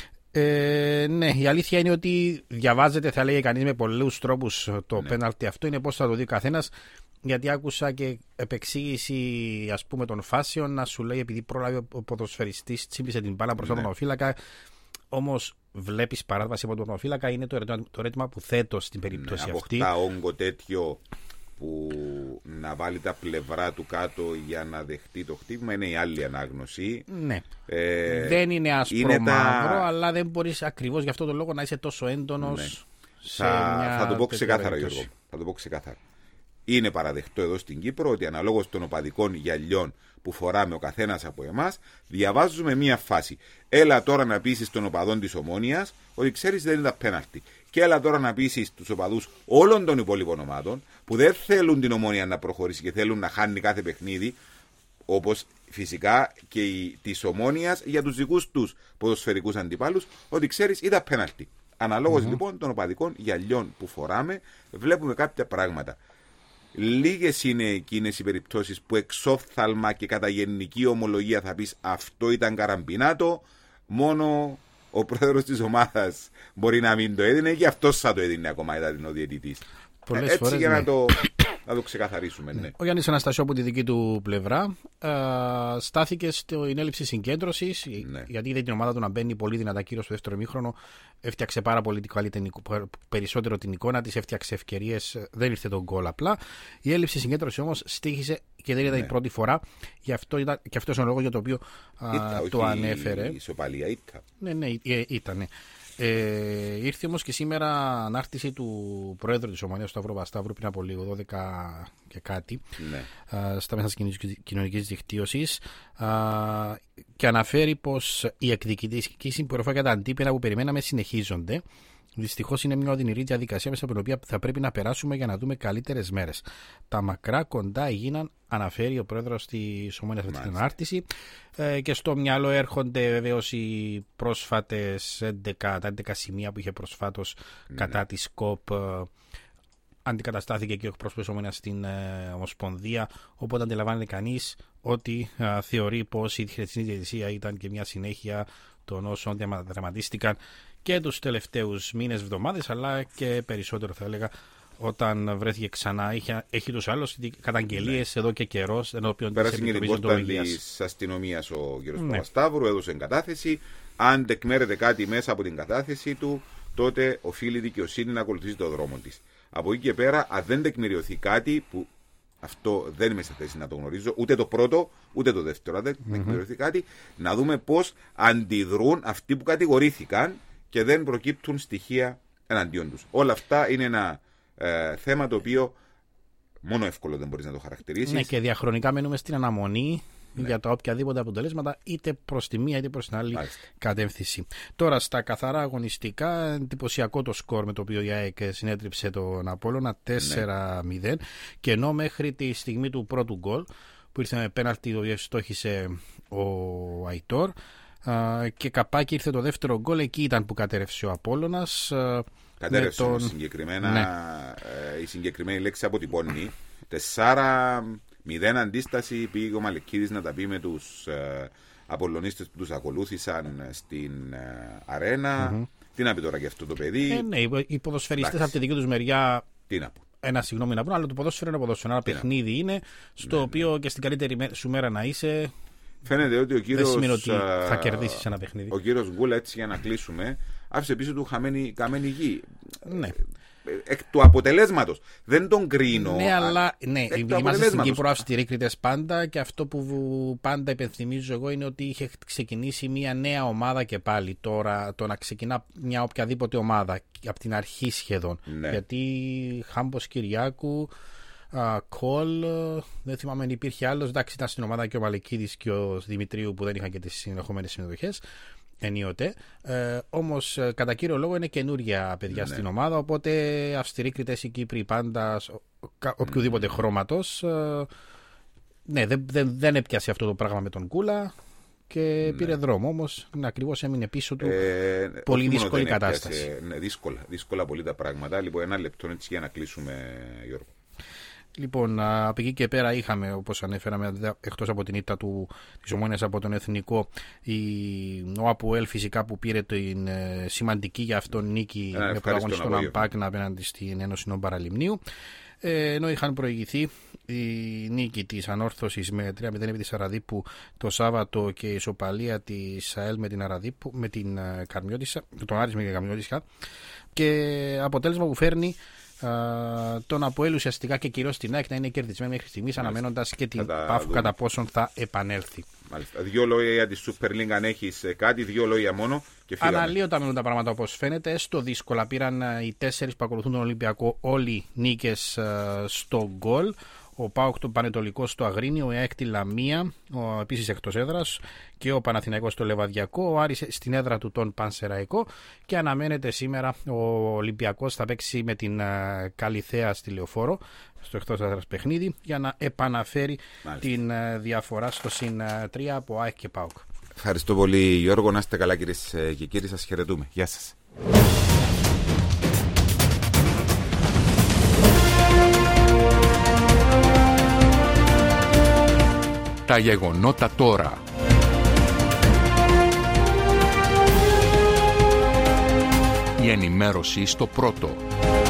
[SPEAKER 17] Ε, ναι, η αλήθεια είναι ότι διαβάζεται, θα λέει κανείς, με πολλούς τρόπους το ναι. πέναλτι αυτό. Είναι πώς θα το δει ο καθένας, γιατί άκουσα και επεξήγηση ας πούμε των φάσεων να σου λέει επειδή πρόλαβε ο ποδοσφαιριστής τσίμπησε την μπάλα προς ναι. τον οφύλακα. Όμως βλέπεις παράδοση από τον οφύλακα, είναι το ερώτημα, το ερώτημα που θέτω στην περίπτωση
[SPEAKER 2] ναι,
[SPEAKER 17] αυτή.
[SPEAKER 2] Αποκτά όγκο τέτοιο που να βάλει τα πλευρά του κάτω για να δεχτεί το χτύπημα, είναι η άλλη ανάγνωση.
[SPEAKER 17] Ναι.
[SPEAKER 2] Ε,
[SPEAKER 17] δεν είναι άσπρο
[SPEAKER 2] είναι
[SPEAKER 17] μαύρο,
[SPEAKER 2] τα...
[SPEAKER 17] αλλά δεν μπορείς ακριβώς γι' αυτό το λόγο να είσαι τόσο έντονος.
[SPEAKER 2] Ναι.
[SPEAKER 17] Σε
[SPEAKER 2] θα,
[SPEAKER 17] μια
[SPEAKER 2] θα το πω ξεκάθαρα,
[SPEAKER 17] περίπτωση.
[SPEAKER 2] Γιώργο. Θα το πω ξεκάθαρα. Είναι παραδεκτό εδώ στην Κύπρο ότι αναλόγως των οπαδικών γυαλιών που φοράμε ο καθένας από εμάς, διαβάζουμε μία φάση. Έλα τώρα να πείσεις των οπαδών της Ομόνοιας ότι ξέρεις δεν είναι τα πέναλτι. Και έλα τώρα να πείσεις τους οπαδούς όλων των υπόλοιπων ομάδων που δεν θέλουν την Ομόνια να προχωρήσει και θέλουν να χάνει κάθε παιχνίδι, όπως φυσικά και η, της Ομόνοιας για τους δικούς τους ποδοσφαιρικούς αντιπάλους, ότι ξέρεις είδα πέναλτι. Αναλόγως mm-hmm. λοιπόν των οπαδικών γυαλιών που φοράμε, βλέπουμε κάποια πράγματα. Λίγες είναι εκείνες οι περιπτώσεις που εξόφθαλμα και κατά γενική ομολογία θα πεις αυτό ήταν καραμπινάτο, μόνο ο πρόεδρος της ομάδας μπορεί να μην το έδινε και αυτός θα το έδινε ακόμα, ήταν ο διαιτητής. Έτσι φορές, για ναι. να, το, να το ξεκαθαρίσουμε. Ναι.
[SPEAKER 17] Ο Γιάννης Αναστασιού από τη δική του πλευρά α, στάθηκε στην έλλειψη συγκέντρωσης, ναι. γιατί είδε την ομάδα του να μπαίνει πολύ δυνατά κύριο στο δεύτερο ημίχρονο. Έφτιαξε πάρα πολύ την, περισσότερο την εικόνα της, έφτιαξε ευκαιρίες, δεν ήρθε τον γκολ απλά. Η έλλειψη συγκέντρωσης όμως στοίχησε και δεν ήταν ναι. η πρώτη φορά. Γι' αυτό ήταν, και αυτός είναι ο λόγος για το οποίο α, Ήτα, το όχι ανέφερε.
[SPEAKER 2] Η ισοπαλία ήταν.
[SPEAKER 17] Ναι, ναι, ήταν. Ναι. Ε, ήρθε όμως και σήμερα ανάρτηση του Πρόεδρου της Ομονίας, του Σταύρου Πασταύρου, πριν από λίγο, δώδεκα και κάτι, ναι. α, στα μέσα της κοινωνικής δικτύωσης, α, και αναφέρει πως οι εκδικητικές συμπεριφορές για τα αντίπεινα που περιμέναμε συνεχίζονται. Δυστυχώς είναι μια οδυνηρή διαδικασία μέσα από την οποία θα πρέπει να περάσουμε για να δούμε καλύτερες μέρες. Τα μακρά κοντά έγιναν, αναφέρει ο πρόεδρος της Ομόνοιας με την ανάρτηση, ε, και στο μυαλό έρχονται βεβαίως οι πρόσφατες έντεκα, τα έντεκα σημεία που είχε προσφάτως ναι. κατά τη ΚΟΠ. Ε, αντικαταστάθηκε και ο εκπρόσωπος της Ομόνοιας στην ε, Ομοσπονδία, οπότε αντιλαμβάνεται κανείς ότι ε, θεωρεί πως η χθεσινή διαιτησία ήταν και μια συνέχεια των όσων διαδραματίστηκαν και τους τελευταίους μήνες, εβδομάδες, αλλά και περισσότερο θα έλεγα όταν βρέθηκε ξανά. Έχει, έχει τους άλλους καταγγελίες ναι. εδώ και καιρός.
[SPEAKER 2] Πέρασε και την πόρτα της αστυνομίας ο κ. Ναι. Παπασταύρου, έδωσε εγκατάθεση. Αν τεκμέρεται κάτι μέσα από την κατάθεση του, τότε οφείλει η δικαιοσύνη να ακολουθήσει το δρόμο της. Από εκεί και πέρα, αν δεν τεκμηριωθεί κάτι, που αυτό δεν είμαι σε θέση να το γνωρίζω, ούτε το πρώτο, ούτε το δεύτερο, αν δεν mm-hmm. τεκμηριωθεί κάτι, να δούμε πώς αντιδρούν αυτοί που κατηγορήθηκαν και δεν προκύπτουν στοιχεία εναντίον τους. Όλα αυτά είναι ένα ε, θέμα το οποίο μόνο εύκολο δεν μπορείς να το χαρακτηρίσεις.
[SPEAKER 17] Ναι, και διαχρονικά μένουμε στην αναμονή ναι. για τα οποιαδήποτε αποτελέσματα, είτε προς τη μία είτε προς την άλλη Μάλιστα. κατεύθυνση. Τώρα στα καθαρά αγωνιστικά, εντυπωσιακό το σκορ με το οποίο η ΑΕΚ συνέτριψε τον Απόλλωνα τέσσερα μηδέν, ναι. και ενώ μέχρι τη στιγμή του πρώτου γκολ που ήρθε με πέναλτι το οποίο στόχισε ο Αϊτόρ, Uh, και καπάκι ήρθε το δεύτερο γκολ, εκεί ήταν που κατέρευσε ο Απόλλωνας. Uh,
[SPEAKER 2] κατέρευσε τον... συγκεκριμένα, ναι. uh, η συγκεκριμένη λέξη αποτυπώνει. τέσσερα μηδέν αντίσταση, πήγε ο Μαλεκίδης να τα πει με τους uh, Απολλωνίστες που τους ακολούθησαν στην uh, αρένα. Mm-hmm. Τι να πει τώρα για αυτό το παιδί.
[SPEAKER 17] Ε, ναι, οι ποδοσφαιριστές από τη δική τους μεριά.
[SPEAKER 2] Τι να πω.
[SPEAKER 17] Ένα συγγνώμη να πω, αλλά το ποδόσφαιρο είναι ποδόσφαιρο. Ένα παιχνίδι είναι, στο ναι, οποίο ναι. και στην καλύτερη σου μέρα να είσαι.
[SPEAKER 2] Φαίνεται ότι ο κύριος,
[SPEAKER 17] δεν σημαίνει ότι θα κερδίσεις ένα παιχνίδι.
[SPEAKER 2] Ο κύριος Γκούλα, έτσι για να κλείσουμε, άφησε πίσω του χαμένη, καμένη γη.
[SPEAKER 17] Ναι.
[SPEAKER 2] Εκ του αποτελέσματος. Δεν τον κρίνω.
[SPEAKER 17] Ναι, αλλά ναι, είμαστε στην Κύπρο αυστηροί κριτές πάντα, και αυτό που πάντα υπενθυμίζω εγώ είναι ότι είχε ξεκινήσει μια νέα ομάδα και πάλι. Τώρα το να ξεκινά μια οποιαδήποτε ομάδα από την αρχή σχεδόν. Ναι. Γιατί Χάμπος Κυριάκου, Uh, Κολ, δεν θυμάμαι αν υπήρχε άλλος. Εντάξει, ήταν στην ομάδα και ο Μαλεκίδης και ο Δημητρίου που δεν είχαν και τις συνεχόμενες συμμετοχές ενίοτε. Uh, όμως κατά κύριο λόγο είναι καινούρια παιδιά ναι. στην ομάδα. Οπότε αυστηροί κριτές οι Κύπροι πάντα οποιοδήποτε mm. χρώματος. Uh, ναι, δεν, δεν, δεν έπιασε αυτό το πράγμα με τον Κούλα και ναι. πήρε δρόμο. Όμως ακριβώς έμεινε πίσω του. Ε, πολύ δύσκολη κατάσταση.
[SPEAKER 2] Έπιασε, ναι, δύσκολα, δύσκολα πολύ τα πράγματα. Λοιπόν, ένα λεπτό έτσι για να κλείσουμε, Γιώργο.
[SPEAKER 17] Λοιπόν, από εκεί και πέρα είχαμε, όπως ανέφεραμε, εκτός από την ήττα του, της Ομόνοιας από τον Εθνικό, η, ο Αποέλ φυσικά που πήρε την ε, σημαντική για αυτόν νίκη με πρωταγωνιστή στον Αμπάκνα απέναντι στην Ένωση Νέων Παραλιμνίου. Ε, ενώ είχαν προηγηθεί η νίκη της Ανόρθωσης με τρία μηδέν επί της Αραδίπου το Σάββατο και η ισοπαλία της ΑΕΛ με την Αραδίπου, με την Καρμιώτισσα, τον Άρης με την Καρμιώτισσα, και αποτέλεσμα που φέρνει τον ΑΠΟΕΛ ουσιαστικά και κυρίως την ΑΕΚ να είναι κερδισμένη μέχρι στιγμής, αναμένοντας και την Πάφο κατά πόσον θα επανέλθει.
[SPEAKER 2] Μάλιστα. Δύο λόγια για τη Super League, αν έχεις κάτι, δύο λόγια μόνο και φύγαμε.
[SPEAKER 17] Αναλύωτα μένουν τα πράγματα όπως φαίνεται, έστω δύσκολα. Πήραν οι τέσσερις που ακολουθούν τον Ολυμπιακό όλοι νίκες στο γκολ. Ο ΠΑΟΚ το Πανετολικό στο Αγρίνιο, ο ΑΕΚ τη Λαμία, επίσης εκτός έδρας, και ο Παναθηναϊκός στο Λεβαδιακό, ο Άρης στην έδρα του τον Πανσεραϊκό, και αναμένεται σήμερα ο Ολυμπιακός θα παίξει με την Καλιθέα στη Λεωφόρο στο εκτός έδρας παιχνίδι για να επαναφέρει Μάλιστα. την διαφορά στο συν τρία από ΑΕΚ και ΠΑΟΚ.
[SPEAKER 2] Ευχαριστώ πολύ Γιώργο, να είστε καλά κυρίες και κύριοι, σας χαιρετούμε. Γεια σας.
[SPEAKER 1] Τα γεγονότα τώρα. Η ενημέρωση στο πρώτο.